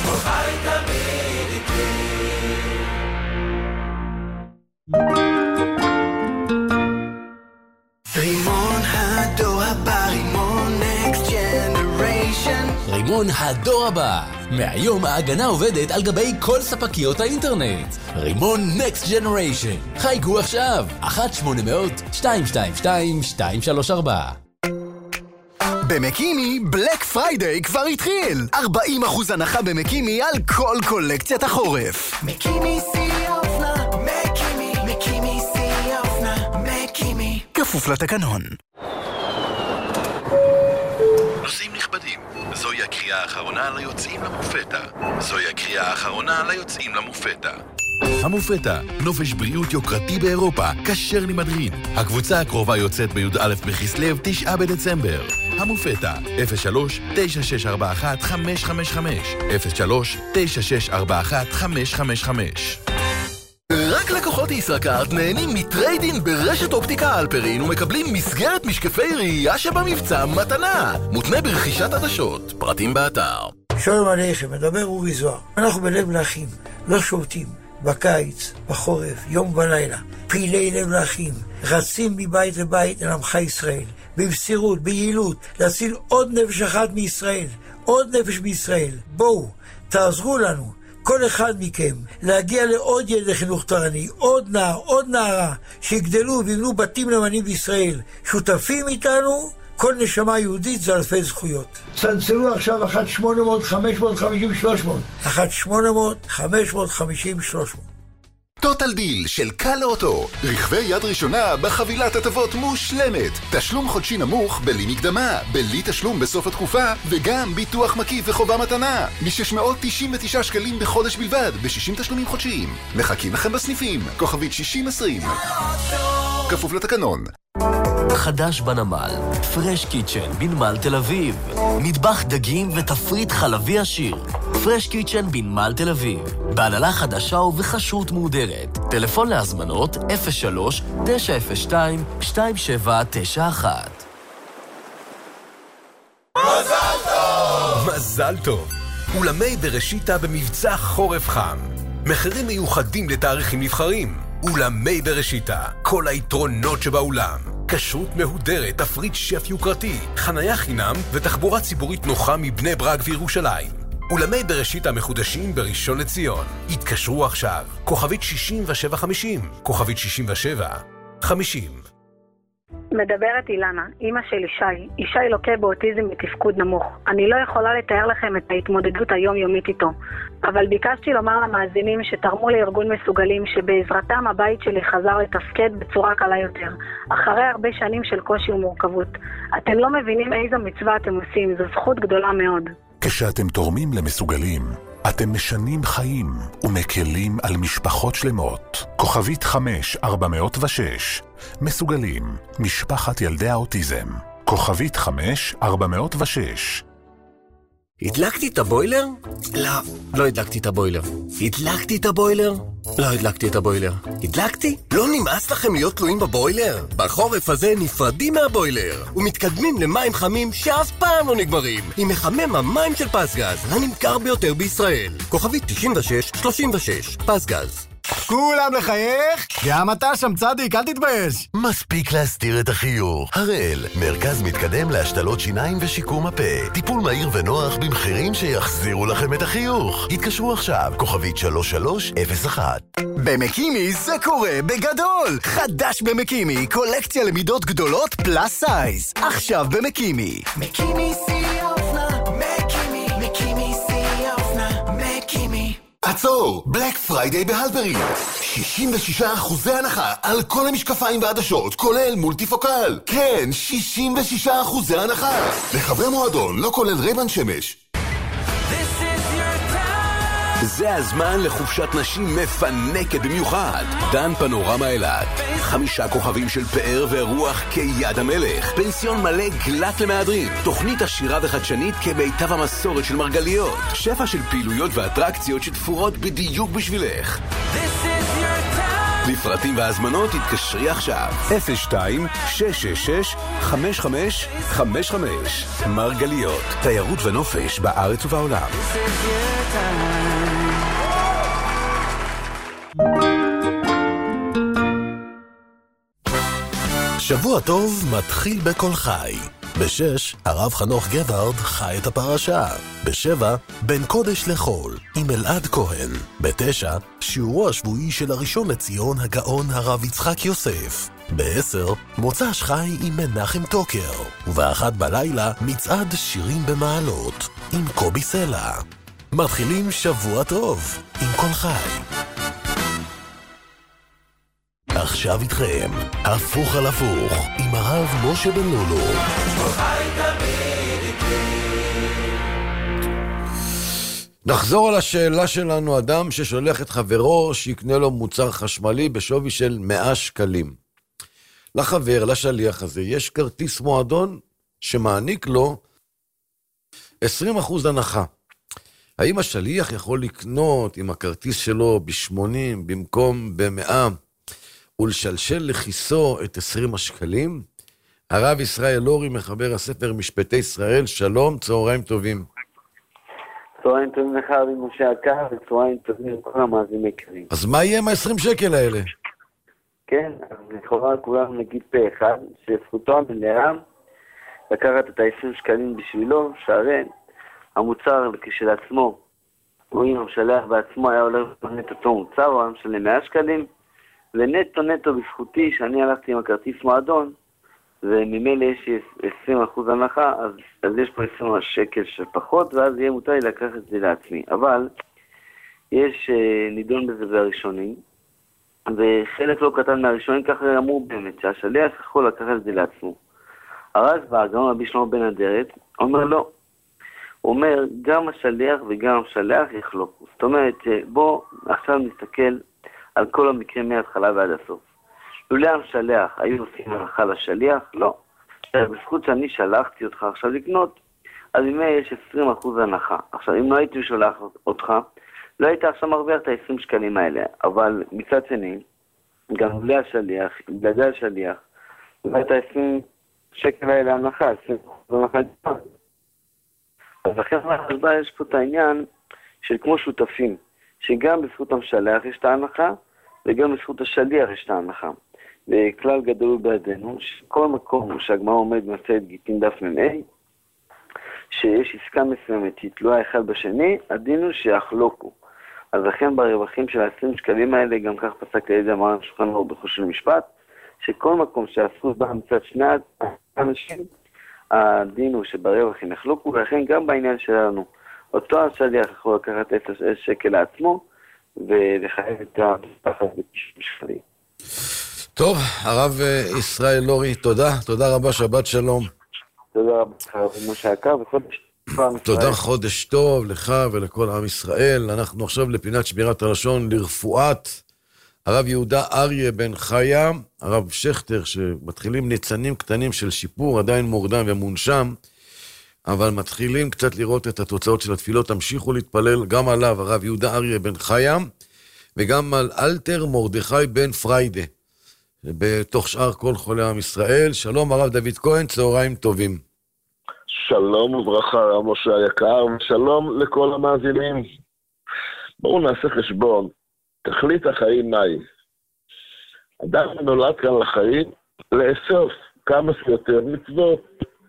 רימון הדור הבא, רימון נקסט ג'נריישן. רימון הדור הבא. מהיום ההגנה עובדת על גבי כל ספקיות האינטרנט. רימון נקסט ג'נריישן. חייגו עכשיו 1-800-222-234. במקימי בלק פריידיי כבר התחיל. 40% הנחה במקימי על כל קולקציית החורף. מקימי שיא האופנה, מקימי שיא האופנה, מקימי. כפוף לתקנון. נוסעים נכבדים, זוהי הקריאה האחרונה ליוצאים למופתא. זוהי הקריאה האחרונה ליוצאים למופתא. המופתא, נופש בריאות יוקרתי באירופה, כשר למדרין. הקבוצה הקרובה יוצאת בי"א בכסלו 9 בדצמבר. המופתא, 03-9641555 03-9641555. רק לקוחות ישראכרט נהנים מטריידין ברשת אופטיקה אלפרין ומקבלים מסגרת משקפי ראייה שבמבצע מתנה. מותנה ברכישת עדשות. פרטים באתר. שלום עליכם, מדבר אורי זוהר. אנחנו בלב לאחים, לא שובתים. בקיץ, בחורף, יום ולילה. פעילי לב לאחים, רצים מבית לבית אל עמך ישראל. במסירות, ביעילות, להציל עוד נפש אחת מישראל. עוד נפש בישראל. בואו, תעזרו לנו. כל אחד מכם, להגיע לעוד ילד לחינוך תורני, עוד נער, עוד נערה, שיגדלו ויבנו בתים למענים בישראל. שותפים איתנו, כל נשמה יהודית זה אלפי זכויות. צלצלו עכשיו 1-800-550-300. 1-800-550-300. טוטל דיל של קל אוטו. רכבי יד ראשונה בחבילת הטבות מושלמת. תשלום חודשי נמוך בלי מקדמה, בלי תשלום בסוף התקופה, וגם ביטוח מקיף וחובה מתנה. מ-699 שקלים בחודש בלבד, ב-60 תשלומים חודשיים. מחכים לכם בסניפים. כוכבית 6020. כפוף לתקנון. חדש בנמל, פרש קיצ'ן בנמל תל אביב. מטבח דגים ותפריט חלבי עשיר. פרש קיצ'ן בנמל תל אביב. בהנהלה חדשה ובחשות מודרת. טלפון להזמנות 03-902-2791. מזל טוב! מזל טוב! אולמי בראשיתה במבצע חורף חם. מחירים מיוחדים לתאריכים נבחרים. אולמי בראשיתה, כל היתרונות שבאולם. כשרות מהודרת, תפריט שף יוקרתי, חנייה חינם ותחבורה ציבורית נוחה מבני ברק וירושלים. אולמי בראשיתה מחודשים בראשון לציון. התקשרו עכשיו, כוכבית 6750, כוכבית 6750. מדברת אילנה, אמא של ישי. ישי לוקה באוטיזם בתפקוד נמוך. אני לא יכולה לתאר לכם את ההתמודדות היומיומית איתו. אבל ביקשתי לומר למאזינים שתרמו לארגון מסוגלים שבעזרתם הבית שלי חזר לתפקד בצורה קלה יותר. אחרי הרבה שנים של קושי ומורכבות. אתם לא מבינים איזו מצווה אתם עושים, זו זכות גדולה מאוד. כשאתם תורמים למסוגלים, אתם משנים חיים ומקלים על משפחות שלמות. כוכבית 5406. מסוגלים, משפחת ילדי האוטיזם. כוכבית 5406. הדלקתי את הבוילר? לא הדלקתי את הבוילר. הדלקתי את הבוילר? לא הדלקתי את הבוילר. הדלקתי? לא נמאס לכם להיות תלויים בבוילר? בחורף הזה נפרדים מהבוילר ומתקדמים למים חמים שאף פעם לא נגמרים עם מחמם המים של פסגז, הנמכר ביותר בישראל. כוכבית 9636. פסגז. כולם לחייך? גם אתה שם צדיק, אל תתבייש. מספיק להסתיר את החיוך. הראל, מרכז מתקדם להשתלות שיניים ושיקום הפה. טיפול מהיר ונוח במחירים שיחזירו לכם את החיוך. התקשרו עכשיו, כוכבית 3301. במקימי זה קורה בגדול. חדש במקימי, קולקציה למידות גדולות פלאס סייז. עכשיו במקימי. מקימי שיא האופנה, מקימי שיא האופנה, מקימי. עצור! בלק פריידיי בהלפרין. 66% הנחה על כל המשקפיים והעדשות, כולל מולטיפוקל. כן, 66% הנחה. לחברי מועדון, לא כולל רייבן שמש. זה הזמן לחופשת נשים מפנקת במיוחד. דן פנורמה אילת. 5 כוכבים של פאר ורוח כיד המלך. פנסיון מלא גלת למהדרין. תוכנית עשירה וחדשנית כמיטב המסורת של מרגליות. שפע של פעילויות ואטרקציות שתפורות בדיוק בשבילך. לפרטים והזמנות התקשרי עכשיו. 02-666-5555. מרגליות. תיירות ונופש בארץ ובעולם. שבוע טוב מתחיל בכל חי. ב-6, הרב חנוך גברד חי את הפרשה. ב-7, בין קודש לחול, עם אלעד כהן. ב-9, שיעורו השבועי של הראשון לציון הגאון הרב יצחק יוסף. ב-10, מוצ"ש חי עם מנחם טוקר. וב-1 בלילה, מצעד שירים במעלות, עם קובי סלע. מתחילים שבוע טוב, עם כל חי. עכשיו איתכם, הפוך על הפוך, עם הרב משה בן לולו. נחזור על השאלה שלנו, אדם ששולח את חברו שיקנה לו מוצר חשמלי בשווי של 100 שקלים. לחבר, לשליח הזה, יש כרטיס מועדון שמעניק לו 20% הנחה. האם השליח יכול לקנות עם הכרטיס שלו ב-80 במקום ב-100 ולשלשל לכיסו את 20 השקלים? הרב ישראל לורי, מחבר הספר משפטי ישראל, שלום, צהריים טובים. צהריים טובים לך רבי משה יקר, וצהריים טובים לכל המאזינים יקרים. אז מה יהיה עם ה-20 שקל האלה? כן, אז לכאורה כולם נגיד פה אחד, שזכותו המלאה לקחת את ה-20 שקלים בשבילו, שהרי המוצר כשלעצמו, או אם המשלח בעצמו היה הולך לקנות אותו מוצר, הוא היה משלם 100 שקלים, ונטו בזכותי שאני הלכתי עם הכרטיס מועדון, וממילא יש 20% הנחה, אז יש פה 20 שקל שפחות, ואז יהיה מותר לי לקחת את זה לעצמי. אבל יש נידון בזה בראשונים, וחלק לא קטן מהראשונים ככה אמרו באמת, שהשליח יכול לקחת את זה לעצמו. הרשב"א, הגאון רבי שלמה בן אדרת, אומר לא. הוא אומר, גם השליח וגם המשלח יחלוקו. זאת אומרת, בוא עכשיו נסתכל על כל המקרים מההתחלה ועד הסוף. לולא המשלח, היו עושים הנחה לשליח? לא. בזכות שאני שלחתי אותך עכשיו לקנות, אז אם יש 20% הנחה. עכשיו, אם לא הייתי שולח אותך, לא היית עכשיו מרוויח את ה-20 שקלים האלה. אבל מצד שני, גם לולא השליח, בלעדי השליח, לא הייתה 20 שקל האלה הנחה, 20% הנחה. אז לכן יש פה את העניין של כמו שותפים, שגם בזכות המשלח יש את ההנחה, וגם בזכות השליח יש את ההנחה. וכלל גדול בידינו, שכל מקום שהגמרא עומד מסעד גיטין דף מ"ה, שיש עסקה מסוימת, היא תלויה אחד בשני, הדין הוא שיחלוקו. אז לכן ברווחים של ה-20 שקלים האלה, גם כך פסק על ידי המרן שולחן אור בחוש של משפט, שכל מקום שעשו בה מצד שני האנשים, הדין הוא שברווח הם יחלוקו, ולכן גם בעניין שלנו, אותו השליח יכול לקחת 0 שקל לעצמו, ולחייב את המשפחה בשבילי. טוב, הרב ישראל לורי, תודה רבה, שבת שלום. תודה רבה, הרב משה יקר, וחודש טוב. תודה, חודש טוב לך ולכל עם ישראל. אנחנו עכשיו לפינת שמירת הלשון לרפואת הרב יהודה אריה בן חיה, הרב שכטר, שמתחילים ניצנים קטנים של שיפור, עדיין מורדם ומונשם, אבל מתחילים קצת לראות את התוצאות של התפילות. תמשיכו להתפלל גם עליו, הרב יהודה אריה בן חיה, וגם על אלתר מרדכי בן פריידה, בתוך שאר כל חולי עם ישראל. שלום הרב דוד כהן, צהריים טובים. שלום וברכה הרב משה היקר, ושלום לכל המאזינים. בואו נעשה חשבון, תכלית החיים מהי? אדם נולד כאן לחיים, לאסוף כמה שיותר מצוות,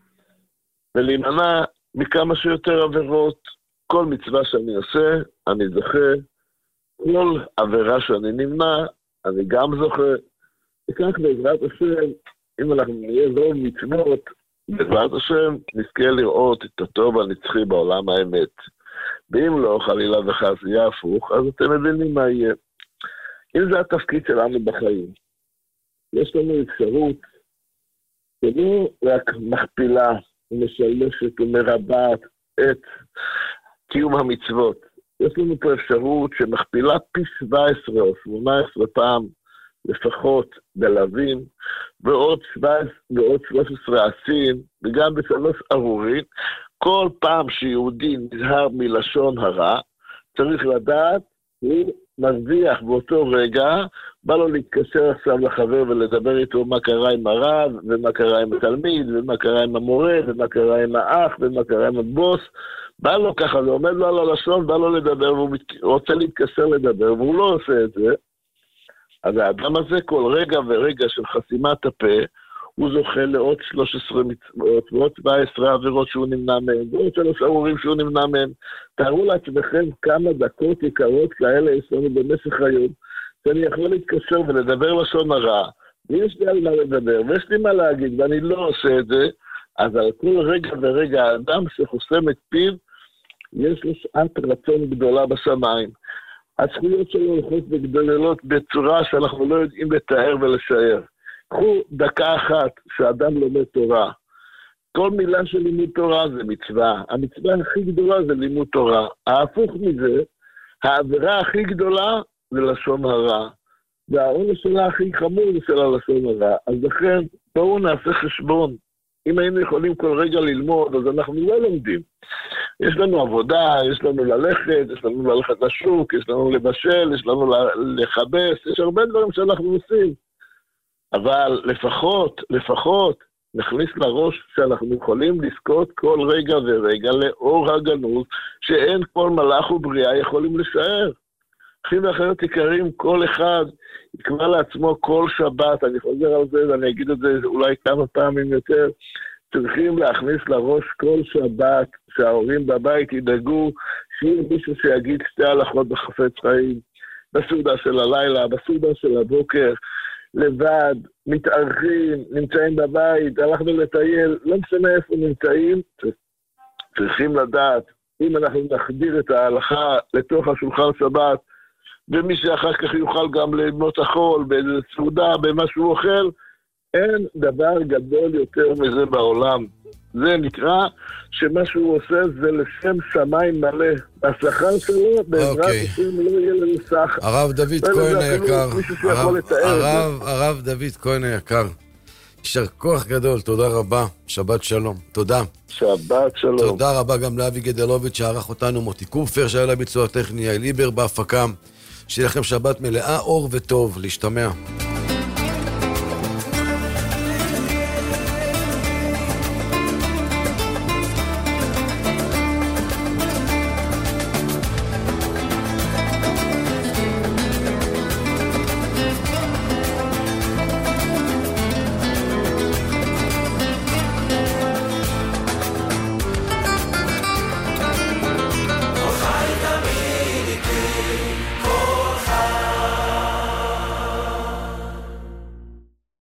ולהימנע מכמה שיותר עבירות. כל מצווה שאני עושה, אני זוכה, כל עבירה שאני נמנע, אני גם זוכה. וכך בעזרת השם, אם אנחנו נהיה לא מצוות, בעזרת השם נזכה לראות את הטוב הנצחי בעולם האמת. ואם לא, חלילה וחס יהיה הפוך, אז אתם מבינים מה יהיה. אם זה התפקיד שלנו בחיים, יש לנו אפשרות שלא רק מכפילה ומשלשת ומרבעת את קיום המצוות. יש לנו פה אפשרות שמכפילה פי 17 או 18 פעם לפחות בלווים, ועוד 17 ועוד 13 עשים, וגם בשלוש ארורים. כל פעם שיהודי נזהר מלשון הרע, צריך לדעת, הוא מרוויח באותו רגע, בא לו להתקשר עכשיו לחבר ולדבר איתו מה קרה עם הרב, ומה קרה עם התלמיד, ומה קרה עם המורה, ומה קרה עם האח, ומה קרה עם הבוס. בא לו ככה, זה עומד לו על הלשון, בא לו לדבר, והוא רוצה להתקשר לדבר, והוא לא עושה את זה. אז האדם הזה, כל רגע ורגע של חסימת הפה, הוא זוכה לעוד 13 מצוות, ועוד 17 עבירות שהוא נמנע מהם, ועוד 3 ארורים שהוא נמנע מהם. תארו לעצמכם כמה דקות יקרות כאלה יש לנו במשך היום, שאני יכול להתקשר ולדבר לשון הרע, ויש לי על מה לדבר, ויש לי מה להגיד, ואני לא עושה את זה, אז על כל רגע ורגע האדם שחוסם את פיו, יש לו שעת רצון גדולה בשמיים. הזכויות שלו הולכות וגדלות בצורה שאנחנו לא יודעים לתאר ולשער. קחו דקה אחת שאדם לומד תורה. כל מילה של לימוד תורה זה מצווה. המצווה הכי גדולה זה לימוד תורה. ההפוך מזה, העבירה הכי גדולה זה לשון הרע. והעונש שלה הכי חמור זה של הלשון הרע. אז לכן, בואו נעשה חשבון. אם היינו יכולים כל רגע ללמוד, אז אנחנו לא לומדים. יש לנו עבודה, יש לנו ללכת, יש לנו ללכת לשוק, יש לנו לבשל, יש לנו לחבש, יש הרבה דברים שאנחנו עושים. אבל לפחות, נכניס לראש שאנחנו יכולים לזכות כל רגע ורגע לאור הגנוז, שאין כל מלאך ובריאה יכולים לשער. אחים ואחיות יקרים, כל אחד יקבע לעצמו כל שבת, אני חוזר על זה ואני אגיד את זה אולי כמה פעמים יותר, צריכים להכניס לראש כל שבת, שההורים בבית ידאגו, שיהיה מישהו שיגיד 2 הלכות בחפץ חיים, בסעודה של הלילה, בסעודה של הבוקר, לבד, מתארחים, נמצאים בבית, הלכנו לטייל, לא משנה איפה נמצאים, צריכים לדעת, אם אנחנו נחדיר את ההלכה לתוך השולחן שבת, ומי שאחר כך יוכל גם למות החול, באיזה סעודה, במה שהוא אוכל, אין דבר גדול יותר מזה בעולם. זה נקרא שמה שהוא עושה זה לשם שמיים מלא. השכר שלו בעזרת השם לא יהיה לנו שכר. הרב דוד כהן היקר, הרב דוד כהן היקר, יישר כוח גדול, תודה רבה, שבת שלום, תודה. שבת שלום. תודה רבה גם לאבי גדלוביץ' שערך אותנו, מוטי קופר שהיה לביצוע טכני, יעל איבר בהפקה, שיהיה לכם שבת מלאה אור וטוב, להשתמע.